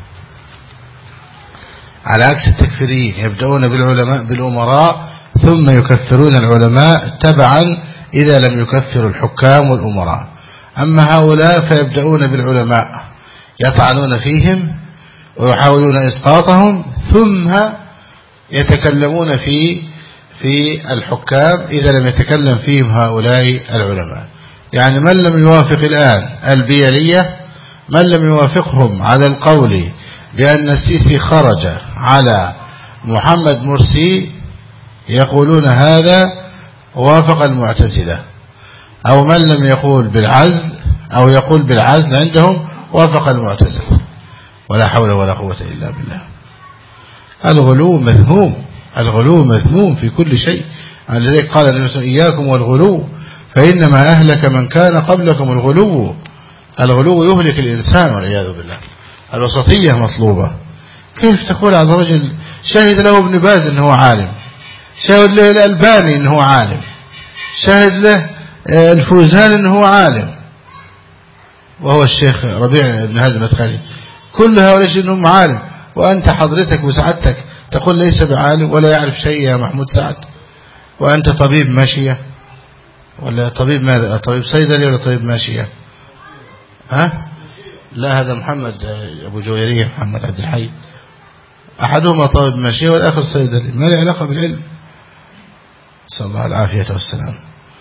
على عكس التكفيريين يبدأون بالعلماء بالأمراء ثم يكفرون العلماء تبعا إذا لم يكفروا الحكام والأمراء. أما هؤلاء فيبدأون بالعلماء يطعنون فيهم ويحاولون إسقاطهم، ثم يتكلمون في في الحكام إذا لم يتكلم فيهم هؤلاء العلماء. يعني من لم يوافق الآن البيلية، من لم يوافقهم على القول بأن السيسي خرج على محمد مرسي يقولون هذا وافق المعتزلة، أو من لم يقول بالعزل أو يقول بالعزل عندهم وافق المعتزلة. ولا حول ولا قوة إلا بالله. الغلو مذموم، الغلو مذموم في كل شيء. لذلك قال النبي صلى الله عليه وسلم إياكم والغلو فإنما أهلك من كان قبلكم الغلو. الغلو يهلك الإنسان والعياذ بالله. الوسطية مطلوبة. كيف تقول على رجل شاهد له ابن باز أنه عالم، شاهد له الألباني أنه عالم، شاهد له الفوزان أنه عالم، وهو الشيخ ربيع بن هادي المدخلي، كل هؤلاء أنهم عالم، وأنت حضرتك وسعادتك تقول ليس بعالم ولا يعرف شيء يا محمود سعد، وأنت طبيب ماشية ولا طبيب ماذا؟ طبيب صيدلي ولا طبيب ماشية؟ ها؟ لا هذا محمد أبو جويرية، محمد عبد الحي، أحدهما طبيب ماشية والآخر صيدلي، ما له علاقة بالعلم. صلى الله العافية والسلام.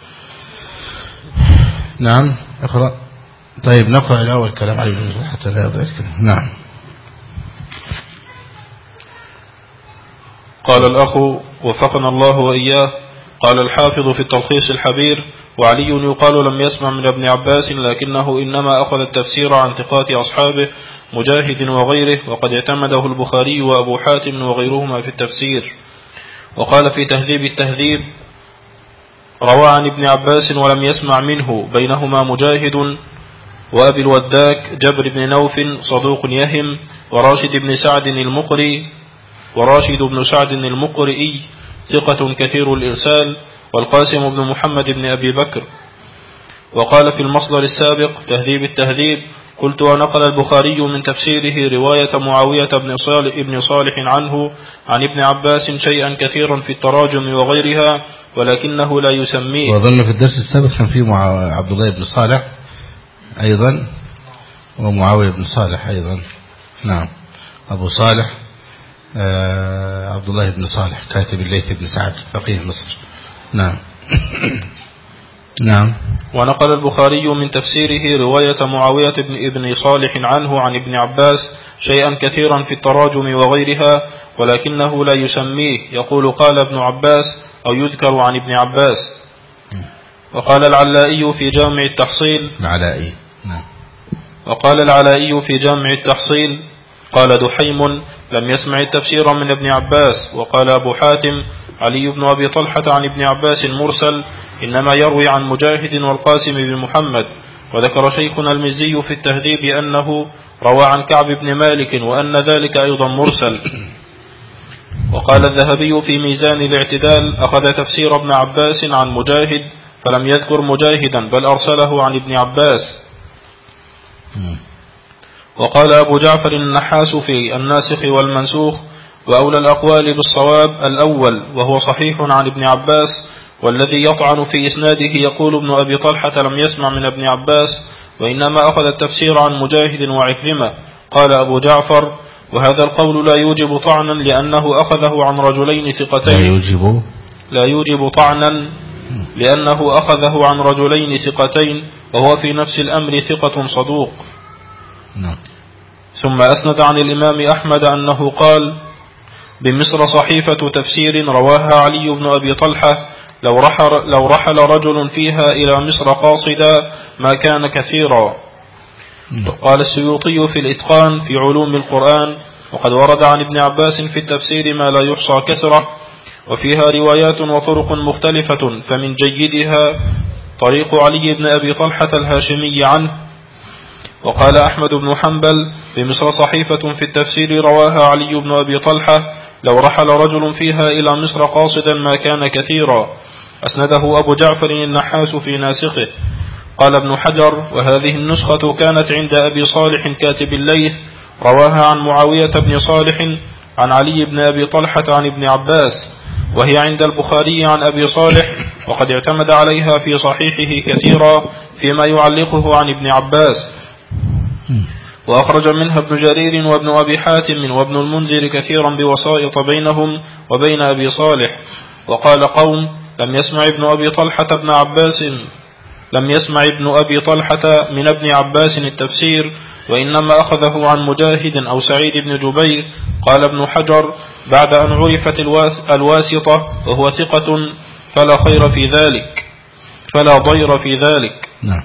نعم اقرأ. طيب نقرأ الأول كلام علي بن حتى لا يضيع الكلام. نعم. قال الأخ وفقنا الله وإياه. قال الحافظ في التلخيص الحبير: وعلي يقال لم يسمع من ابن عباس، لكنه إنما أخذ التفسير عن ثقات أصحابه مجاهد وغيره، وقد اعتمده البخاري وأبو حاتم وغيرهما في التفسير. وقال في تهذيب التهذيب: روى عن ابن عباس ولم يسمع منه، بينهما مجاهد وأبي الوداك جبر بن نوف صدوق يهم، وراشد بن سعد المقري وراشد بن سعد المقرئي ثقة كثير الإرسال، والقاسم بن محمد بن أبي بكر. وقال في المصدر السابق تهذيب التهذيب: قلت ونقل البخاري من تفسيره رواية معاوية بن صالح, ابن صالح عنه عن ابن عباس شيئا كثيرا في التراجم وغيرها، ولكنه لا يسميه. وظن في الدرس السابق كان فيه عبد الله بن صالح أيضا ومعاوية بن صالح أيضا. نعم أبو صالح آه عبد الله بن صالح كاتب الليث بن سعد فقيه مصر. نعم. نعم. ونقل البخاري من تفسيره رواية معاوية بن ابن صالح عنه عن ابن عباس شيئا كثيرا في التراجم وغيرها، ولكنه لا يسميه، يقول قال ابن عباس أو يذكر عن ابن عباس. وقال العلائي في جامع التحصيل العلائي نعم. وقال العلائي في جامع التحصيل قال دحيم لم يسمع التفسير من ابن عباس. وقال أبو حاتم علي بن أبي طلحة عن ابن عباس مرسل إنما يروي عن مجاهد والقاسم بن محمد. وذكر شيخنا المزي في التهذيب أنه روى عن كعب بن مالك وأن ذلك أيضا مرسل. وقال الذهبي في ميزان الاعتدال أخذ تفسير ابن عباس عن مجاهد فلم يذكر مجاهدا بل أرسله عن ابن عباس. وقال أبو جعفر النحاس في الناسخ والمنسوخ وأولى الأقوال بالصواب الأول وهو صحيح عن ابن عباس، والذي يطعن في إسناده يقول ابن أبي طلحة لم يسمع من ابن عباس وإنما أخذ التفسير عن مجاهد وعكرمة. قال أبو جعفر وهذا القول لا يوجب طعنا لأنه أخذه عن رجلين ثقتين لا يوجب لا يوجب طعنا لأنه أخذه عن رجلين ثقتين وهو في نفس الأمر ثقة صدوق. نعم. ثم أسند عن الإمام أحمد أنه قال بمصر صحيفة تفسير رواها علي بن أبي طلحة لو رحل, لو رحل رجل فيها إلى مصر قاصدا ما كان كثيرا. قال السيوطي في الإتقان في علوم القرآن وقد ورد عن ابن عباس في التفسير ما لا يحصى كثرة وفيها روايات وطرق مختلفة فمن جيدها طريق علي بن أبي طلحة الهاشمي عنه. وقال أحمد بن حنبل بمصر صحيفة في التفسير رواها علي بن أبي طلحة لو رحل رجل فيها إلى مصر قاصدا ما كان كثيرا. أسنده أبو جعفر النحاس في ناسخه. قال ابن حجر وهذه النسخة كانت عند أبي صالح كاتب الليث رواها عن معاوية بن صالح عن علي بن أبي طلحة عن ابن عباس، وهي عند البخاري عن أبي صالح وقد اعتمد عليها في صحيحه كثيرا فيما يعلقه عن ابن عباس. وأخرج منها ابن جرير وابن أبي حاتم وابن المنذر كثيرا بوسائط بينهم وبين أبي صالح. وقال قوم لم يسمع ابن أبي طلحة ابن عباس لم يسمع ابن أبي طلحة من ابن عباس التفسير وإنما أخذه عن مجاهد أو سعيد بن جبير. قال ابن حجر بعد أن عرفت الواسطة وهو ثقة فلا خير في ذلك فلا ضير في ذلك. نعم.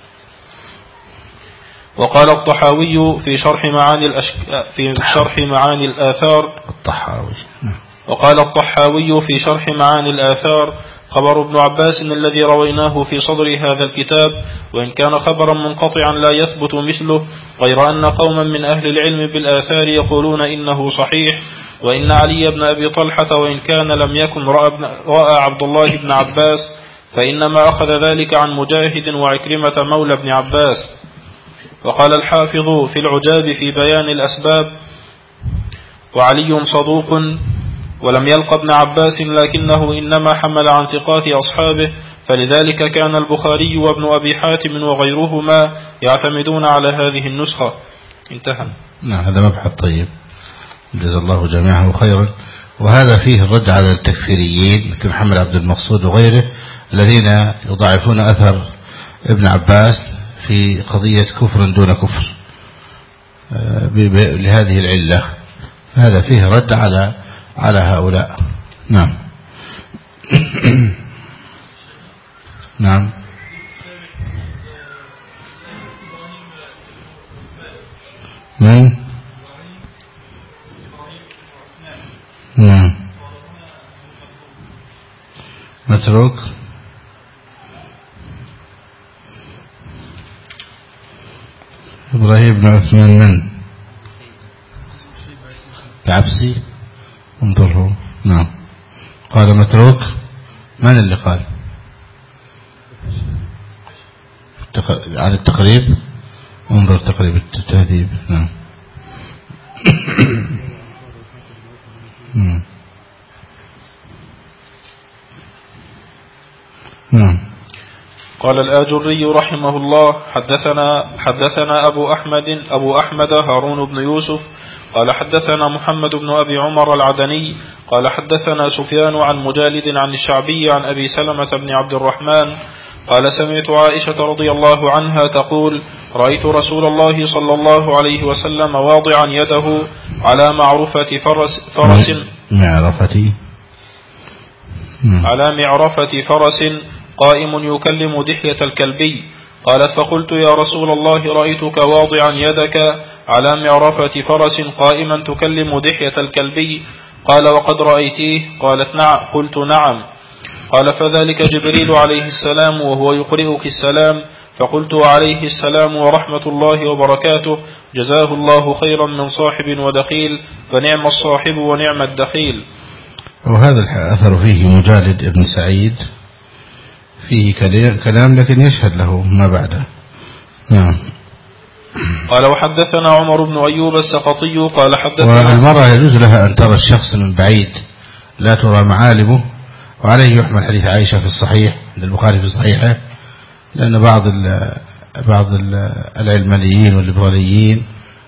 وقال الطحاوي في شرح معاني الأشك... في شرح معاني الآثار الطحاوي نعم. وقال الطحاوي في شرح معاني الآثار خبر ابن عباس الذي رويناه في صدر هذا الكتاب وإن كان خبرا منقطعا لا يثبت مثله، غير أن قوما من أهل العلم بالآثار يقولون إنه صحيح. وإن علي بن أبي طلحة وإن كان لم يكن رأى, رأى عبد الله بن عباس فإنما أخذ ذلك عن مجاهد وعكرمة مولى ابن عباس. وقال الحافظ في العجاب في بيان الأسباب وعلي صدوق ولم يلق ابن عباس لكنه إنما حمل عن ثقات أصحابه، فلذلك كان البخاري وابن أبي حاتم وغيرهما يعتمدون على هذه النسخة. انتهى. نعم. هذا مبحث طيب جزا الله جميعه خيرا. وهذا فيه الرد على التكفيريين مثل محمد عبد المقصود وغيره الذين يضاعفون أثر ابن عباس في قضية كفر دون كفر لهذه العلة، فهذا فيه رد على على هؤلاء. نعم. نعم. من نعم متروك إبراهيم بن عثمان من العبسي انظره. نعم. قال متروك. من اللي قال عن التقريب؟ انظر تقريب التهذيب. نعم. نعم. قال الآجري رحمه الله حدثنا حدثنا أبو أحمد أبو أحمد هارون بن يوسف قال حدثنا محمد بن أبي عمر العدني قال حدثنا سفيان عن مجالد عن الشعبي عن أبي سلمة بن عبد الرحمن قال سمعت عائشة رضي الله عنها تقول رأيت رسول الله صلى الله عليه وسلم واضعا يده على معرفة فرس, فرس معرفتي على معرفة فرس قائم يكلم دحية الكلبي. قالت فقلت يا رسول الله رأيتك واضعا يدك على معرفة فرس قائما تكلم دحية الكلبي. قال وقد رأيتيه؟ قالت نعم. قلت نعم. قال فذلك جبريل عليه السلام وهو يقرئك السلام. فقلت عليه السلام ورحمة الله وبركاته، جزاه الله خيرا من صاحب ودخيل، فنعم الصاحب ونعم الدخيل. وهذا الأثر فيه مجالد ابن سعيد، فيه كلام لكن يشهد له ما بعده. نعم. قال وحدثنا عمر بن أيوب السقطي قال حدثنا. والمرأة يجوز لها أن ترى الشخص من بعيد لا ترى معالمه، وعليه يحمل حديث عائشة في الصحيح عند البخاري في صحيحه، لأن بعض ال بعض ال العلمانيين والليبراليين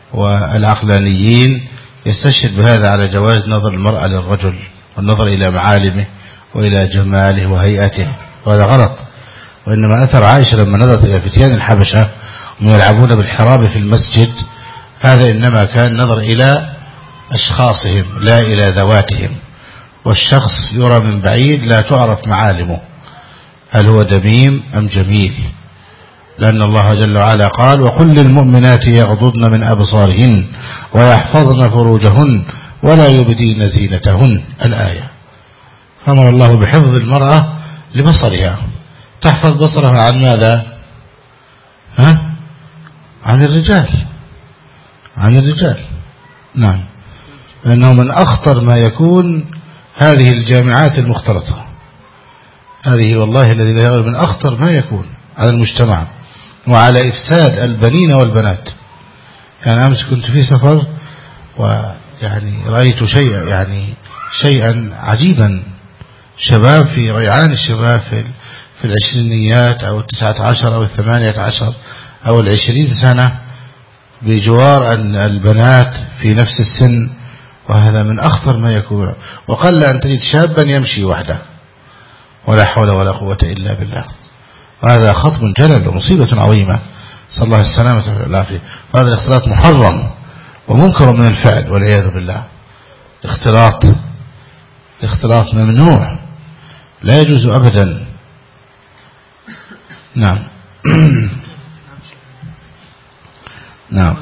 والعقلانيين يستشهد بهذا على جواز نظر المرأة للرجل والنظر إلى معالمه وإلى جماله وهيئته، وهذا غلط. وإنما أثر عائشة لما نظرت إلى فتيان الحبشة وهم يلعبون بالحراب في المسجد، هذا إنما كان نظر إلى أشخاصهم لا إلى ذواتهم، والشخص يرى من بعيد لا تعرف معالمه هل هو دميم أم جميل، لأن الله جل وعلا قال وقل للمؤمنات يغضضن من أبصارهن ويحفظن فروجهن ولا يبدين زينتهن الآية. فأمر الله بحفظ المرأة لبصرها، تحفظ بصرها عن ماذا؟ ها؟ عن الرجال، عن الرجال. نعم، لأنه من أخطر ما يكون هذه الجامعات المختلطة، هذه والله الذي لا يغير من أخطر ما يكون على المجتمع وعلى إفساد البنين والبنات. يعني أمس كنت في سفر ويعني رأيت شيء يعني شيئا عجيبا، شباب في ريعان الشباب في في العشرينيات أو التسعة عشر أو الثمانية عشر أو العشرين سنة بجوار البنات في نفس السن، وهذا من أخطر ما يكون. وقل أن تجد شابا يمشي وحده ولا حول ولا قوة إلا بالله، وهذا خطب جلل ومصيبة عظيمة، صلى الله السلامة والعافية. وهذا الاختلاط محرم ومنكر من الفعل والعياذ بالله. اختلاط اختلاط ممنوع لا يجوز أبدا. نعم. نعم.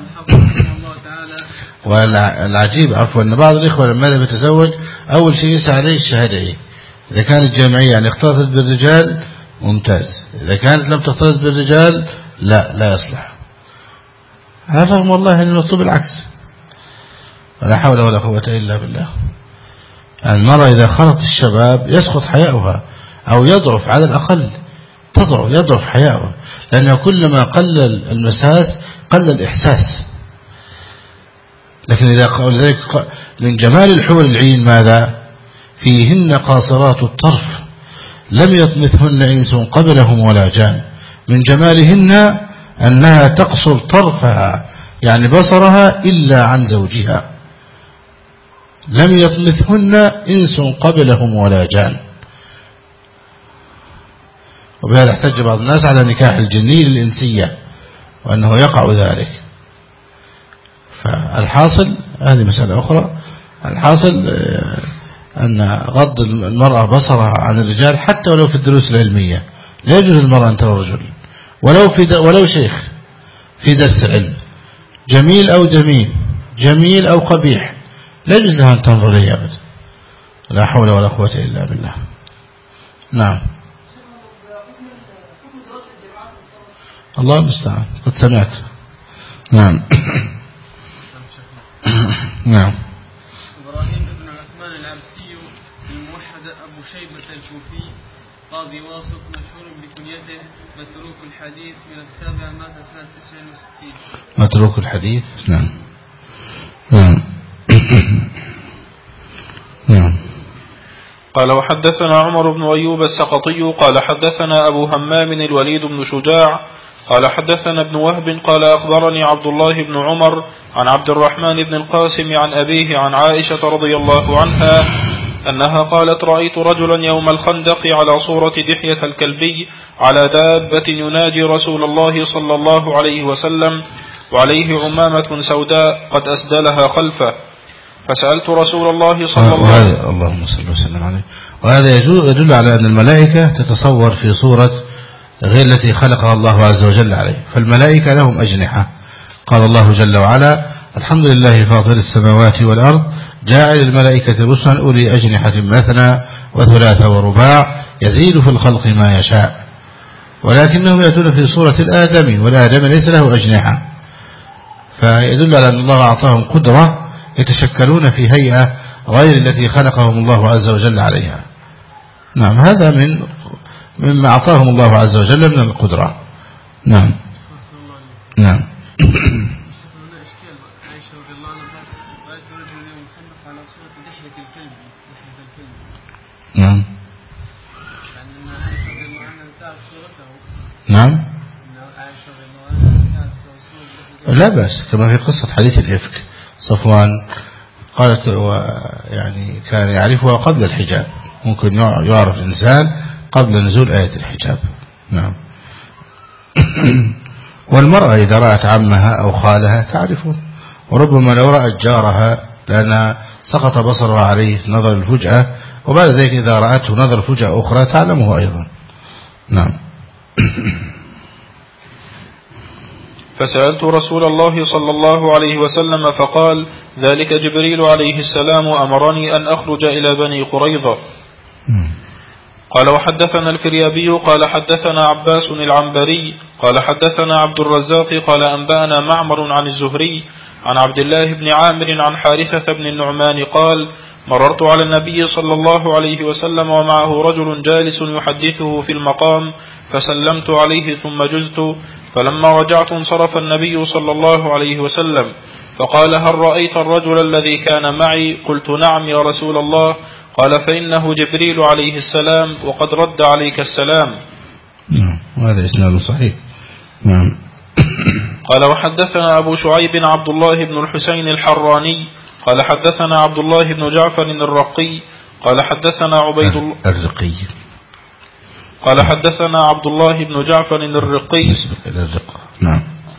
والعجيب عفوا أن بعض الإخوة لما ذهب يتزوج أول شيء يسعى عليه الشهادة، إذا كانت جامعية يعني اختلطت بالرجال ممتاز، إذا كانت لم تختلط بالرجال لا لا يصلح. على الرغم والله أن المطلوب العكس، ولا حول ولا قوة إلا بالله. المرأة إذا خلط الشباب يسقط حياؤها أو يضعف، على الأقل تضعف يضعف حياؤها، لأنه كلما قل المساس قل الإحساس. لكن إذا قال ذلك من جمال الحور العين ماذا؟ فيهن قاصرات الطرف لم يطمثهن إنس قبلهم ولا جان. من جمالهن أنها تقصر طرفها يعني بصرها إلا عن زوجها، لم يطمثهن إنس قبلهم ولا جان. وبهذا احتج بعض الناس على نكاح الجني للإنسية وأنه يقع ذلك. فالحاصل هذه مسألة أخرى. الحاصل أن غض المرأة بصرها عن الرجال حتى ولو في الدروس العلمية، لا يجوز المرأة أن ترى الرجل ولو في ولو شيخ في درس علم، جميل أو دميم، جميل أو قبيح، لا يجوز لها أن تنظر إليه أبدا. لا حول ولا قوة إلا بالله. نعم. الله المستعان، قد سمعت. نعم. نعم. إبراهيم بن عثمان العبسي الموحد أبو شيبة الكوفي قاضي واسط مشهور بكنيته متروك الحديث، من السابع مات سنة تسعة وستين. متروك الحديث. نعم. نعم. نعم. قال وحدثنا عمر بن أيوب السقطي قال حدثنا أبو همام الوليد بن شجاع قال حدثنا ابن وهب قال أخبرني عبد الله بن عمر عن عبد الرحمن بن القاسم عن أبيه عن عائشة رضي الله عنها أنها قالت رأيت رجلا يوم الخندق على صورة دحية الكلبي على دابة يناجي رسول الله صلى الله عليه وسلم وعليه عمامة سوداء قد أسدلها خلفه. فسألت رسول الله صلى الله عليه وسلم اللهم صل وسلم عليه. وهذا يدل على أن الملائكة تتصور في صورة غير التي خلقها الله عز وجل عليه. فالملائكة لهم أجنحة، قال الله جل وعلا: الحمد لله فاطر السماوات والأرض جاعل الملائكة رسلا أولي أجنحة مثنى وثلاث ورباع يزيد في الخلق ما يشاء. ولكنهم يأتون في صورة الآدمي، والآدمي ليس له أجنحة، فيدل على أن الله أعطاهم قدرة يتشكلون في هيئة غير التي خلقهم الله عز وجل عليها. نعم، هذا من مما أعطاهم الله عز وجل من القدرة. نعم نعم. نعم نعم لا بأس، كما في قصة حديث الإفك، صفوان قالت يعني كان يعرفها قبل الحجاب، ممكن يعرف إنسان قبل نزول آية الحجاب. نعم. والمرأة إذا رأت عمها أو خالها تعرفه، وربما لو رأت جارها لأن سقط بصرها عليه نظر الفجأة، وبعد ذلك إذا رأته نظر فجأة أخرى تعلمه أيضا. نعم. فسألت رسول الله صلى الله عليه وسلم فقال: ذلك جبريل عليه السلام أمرني أن أخرج إلى بني قريظة. قال: وحدثنا الفريابي قال حدثنا عباس العنبري قال حدثنا عبد الرزاق قال أنبأنا معمر عن الزهري عن عبد الله بن عامر عن حارثة بن النعمان قال: مررت على النبي صلى الله عليه وسلم ومعه رجل جالس يحدثه في المقام، فسلمت عليه ثم جزت، فلما رجعت انصرف النبي صلى الله عليه وسلم فقال: هل رأيت الرجل الذي كان معي؟ قلت: نعم يا رسول الله. قال: فإنه جبريل عليه السلام وقد رد عليك السلام. نعم، وهذا إسناد صحيح. نعم. قال: وحدثنا أبو شعيب عبد الله بن الحسين الحراني قال حدثنا عبد الله بن جعفر الرقي قال حدثنا عبيد الله الرقي قال حدثنا عبد الله بن جعفر الرقي نعم.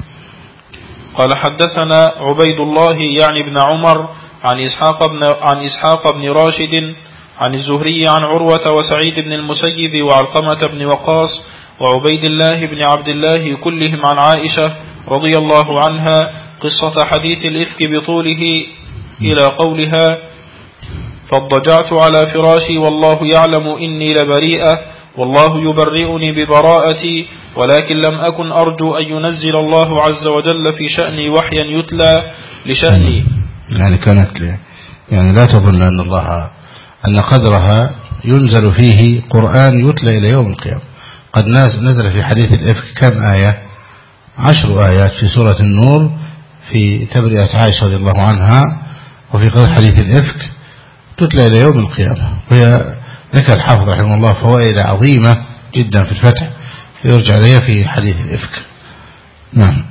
قال حدثنا عبيد الله يعني بن عمر عن إسحاق بن عن إسحاق بن راشد عن الزهري عن عروة وسعيد بن المسيب وعلقمة بن وقاص وعبيد الله بن عبد الله كلهم عن عائشة رضي الله عنها قصة حديث الإفك بطوله إلى قولها: فاضطجعت على فراشي والله يعلم إني لبريئة والله يبرئني ببراءتي، ولكن لم أكن أرجو أن ينزل الله عز وجل في شأني وحيا يتلى لشأني. يعني كانت لي يعني لا تظن أن الله أن قدرها ينزل فيه قرآن يتلى إلى يوم القيامة. قد نزل في حديث الإفك كم آية؟ عشر آيات في سورة النور في تبرئة عائشة رضي الله عنها، وفي قصة حديث الإفك تتلى إلى يوم القيامة. وهي ذكر الحافظ رحمه الله فوائد عظيمة جدا في الفتح يرجع إليها في حديث الإفك. نعم.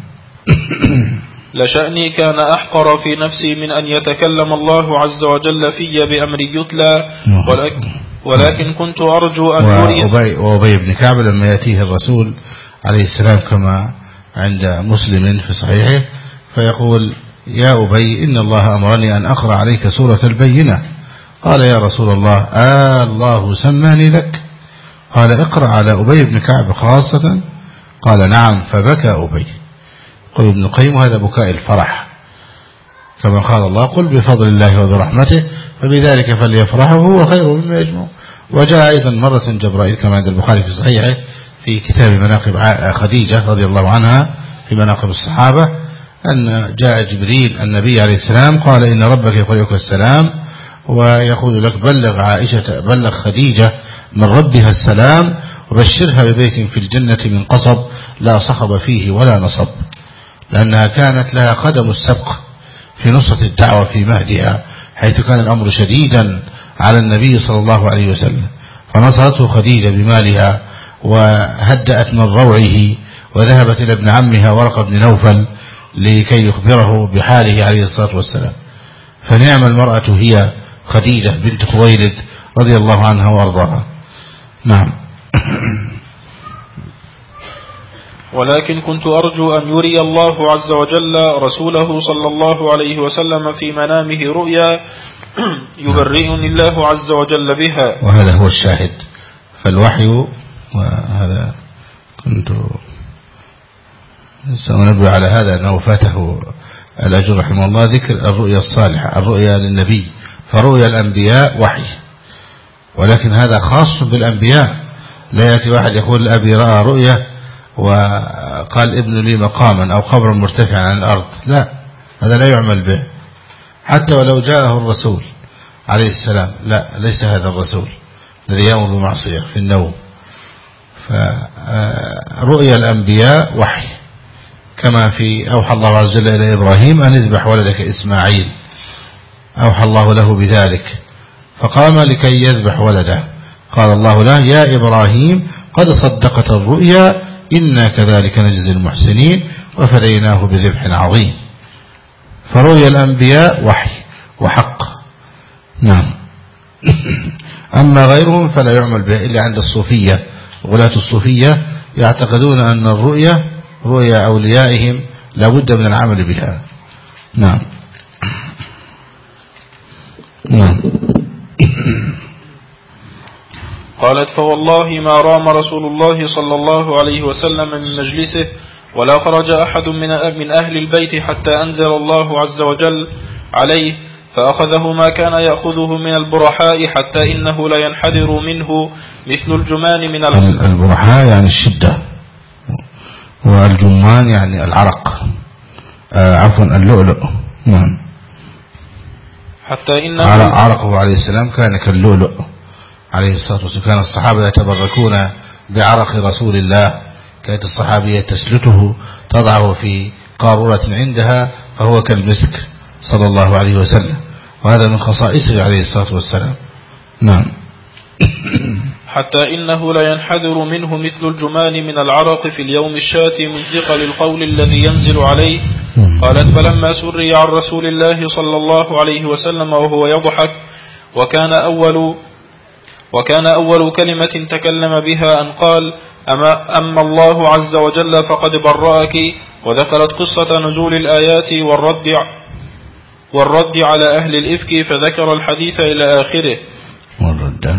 لشأني كان أحقر في نفسي من أن يتكلم الله عز وجل في بأمر يتلى، ولكن, ولكن كنت أرجو أن يريد. وأبي بن كعب لما يأتيه الرسول عليه السلام كما عند مسلم في صحيحه فيقول: يا أبي إن الله أمرني أن أقرأ عليك سورة البينة. قال: يا رسول الله آه الله سماني لك؟ قال: اقرأ على أبي بن كعب خاصة. قال: نعم. فبكى أبي. قل ابن القيم: هذا بكاء الفرح، كما قال الله: قل بفضل الله وبرحمته فبذلك فليفرحوا هو خير مما يجمعون. وجاء أيضا مرة جبرائيل كما عند البخاري في صحيحه في كتاب مناقب خديجة رضي الله عنها في مناقب الصحابة أن جاء جبريل النبي عليه السلام قال: إن ربك يقرئك السلام ويقول لك بلغ عائشة بلغ خديجة من ربها السلام وبشرها ببيت في الجنة من قصب لا صخب فيه ولا نصب، لأنها كانت لها قدم السبق في نصرة الدعوة في مهدها، حيث كان الأمر شديدا على النبي صلى الله عليه وسلم، فنصرته خديجة بمالها وهدأت من روعه، وذهبت إلى ابن عمها ورقة بن نوفل لكي يخبره بحاله عليه الصلاة والسلام. فنعم المرأة هي خديجة بنت خويلد رضي الله عنها وارضاها. نعم. ولكن كنت أرجو أن يري الله عز وجل رسوله صلى الله عليه وسلم في منامه رؤيا يبرئني الله عز وجل بها. وهذا هو الشاهد. فالوحي، وهذا كنت سأنبه على هذا أنه فاته الأجر رحمه الله ذكر الرؤيا الصالحة، الرؤيا للنبي، فرؤيا الأنبياء وحي، ولكن هذا خاص بالأنبياء. لا يأتي واحد يقول أبي رأى رؤيا وقال ابن لي مقاما أو قبرا مرتفعا عن الأرض، لا، هذا لا يعمل به حتى ولو جاءه الرسول عليه السلام، لا، ليس هذا الرسول الذي يأمر بمعصية في النوم. فرؤيا الأنبياء وحي، كما في أوحى الله عز وجل إلى إبراهيم أن اذبح ولدك إسماعيل، أوحى الله له بذلك فقام لكي يذبح ولده، قال الله له يا إبراهيم قد صدقت الرؤيا إنا كذلك نجزي المحسنين وفديناه بذبح عظيم. فرؤيا الأنبياء وحي وحق. نعم. أما غيرهم فلا يعمل به إلا عند الصوفية. غلاة الصوفية يعتقدون أن الرؤيا رؤيا أوليائهم لا بد من العمل بها. نعم. نعم. قالت فوالله ما رام رسول الله صلى الله عليه وسلم من مجلسه ولا خرج أحد من أهل البيت حتى أنزل الله عز وجل عليه فأخذه ما كان يأخذه من البرحاء حتى إنه لا ينحدر منه مثل الجمان من البرحاء يعني الشدة، والجمان يعني العرق، آه عفوا اللؤلؤ. نعم. حتى إنه عرقه عليه السلام كان كاللؤلؤ عليه الصلاة والسلام. كان الصحابة يتبركون بعرق رسول الله، كانت الصحابية تسلته تضعه في قارورة عندها فهو كالمسك صلى الله عليه وسلم، وهذا من خصائصه عليه الصلاة والسلام. نعم. حتى إنه لا ينحدر منه مثل الجمان من العرق في اليوم الشاتي من ثقل القول الذي ينزل عليه. قالت فلما سري عن رسول الله صلى الله عليه وسلم وهو يضحك وكان أول وكان أول كلمة تكلم بها أن قال أما, أما الله عز وجل فقد برأك، وذكرت قصة نزول الآيات والرد والرد على أهل الإفك فذكر الحديث إلى آخره. والرد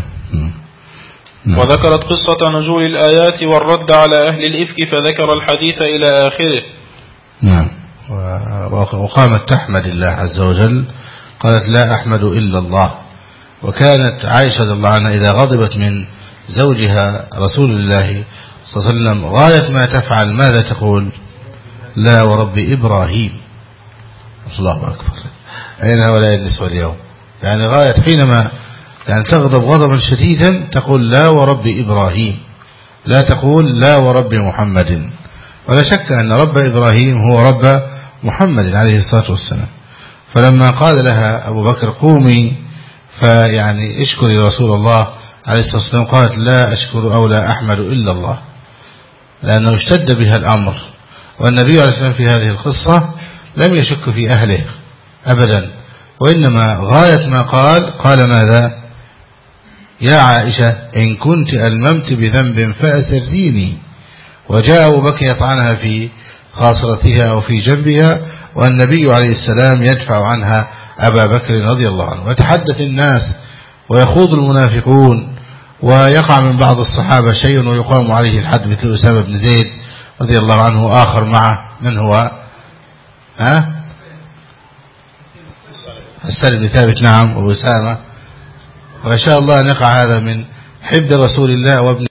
وذكرت قصة نزول الآيات والرد على أهل الإفك فذكر الحديث إلى آخره. نعم. وقامت تحمد الله عز وجل، قالت لا أحمد إلا الله. وكانت عائشة رضي الله عنها إذا غضبت من زوجها رسول الله صلى الله عليه وسلم غاية ما تفعل ماذا تقول؟ لا ورب إبراهيم. الله أكبر. أين هؤلاء النسوة اليوم؟ يعني غاية حينما يعني تغضب غضبا شديدا تقول لا ورب إبراهيم، لا تقول لا ورب محمد. ولا شك أن رب إبراهيم هو رب محمد عليه الصلاة والسلام. فلما قال لها أبو بكر قومي فيعني اشكري رسول الله عليه الصلاة والسلام، قالت لا أشكر أو لا أحمد إلا الله، لأنه اشتد بها الأمر. والنبي عليه الصلاة والسلام في هذه القصة لم يشك في أهله أبدا، وإنما غاية ما قال قال ماذا؟ يا عائشة إن كنت ألممت بذنب فأسريني. وجاء أبو بكر يطعنها في خاصرتها أو في جنبها، والنبي عليه السلام يدفع عنها أبا بكر رضي الله عنه. ويتحدث الناس ويخوض المنافقون، ويقع من بعض الصحابة شيء ويقام عليه الحد مثل أسامة بن زيد رضي الله عنه، وآخر معه من هو ها حسان بن ثابت. نعم، وأسامة. وإن شاء الله نقع هذا من حب رسول الله وابن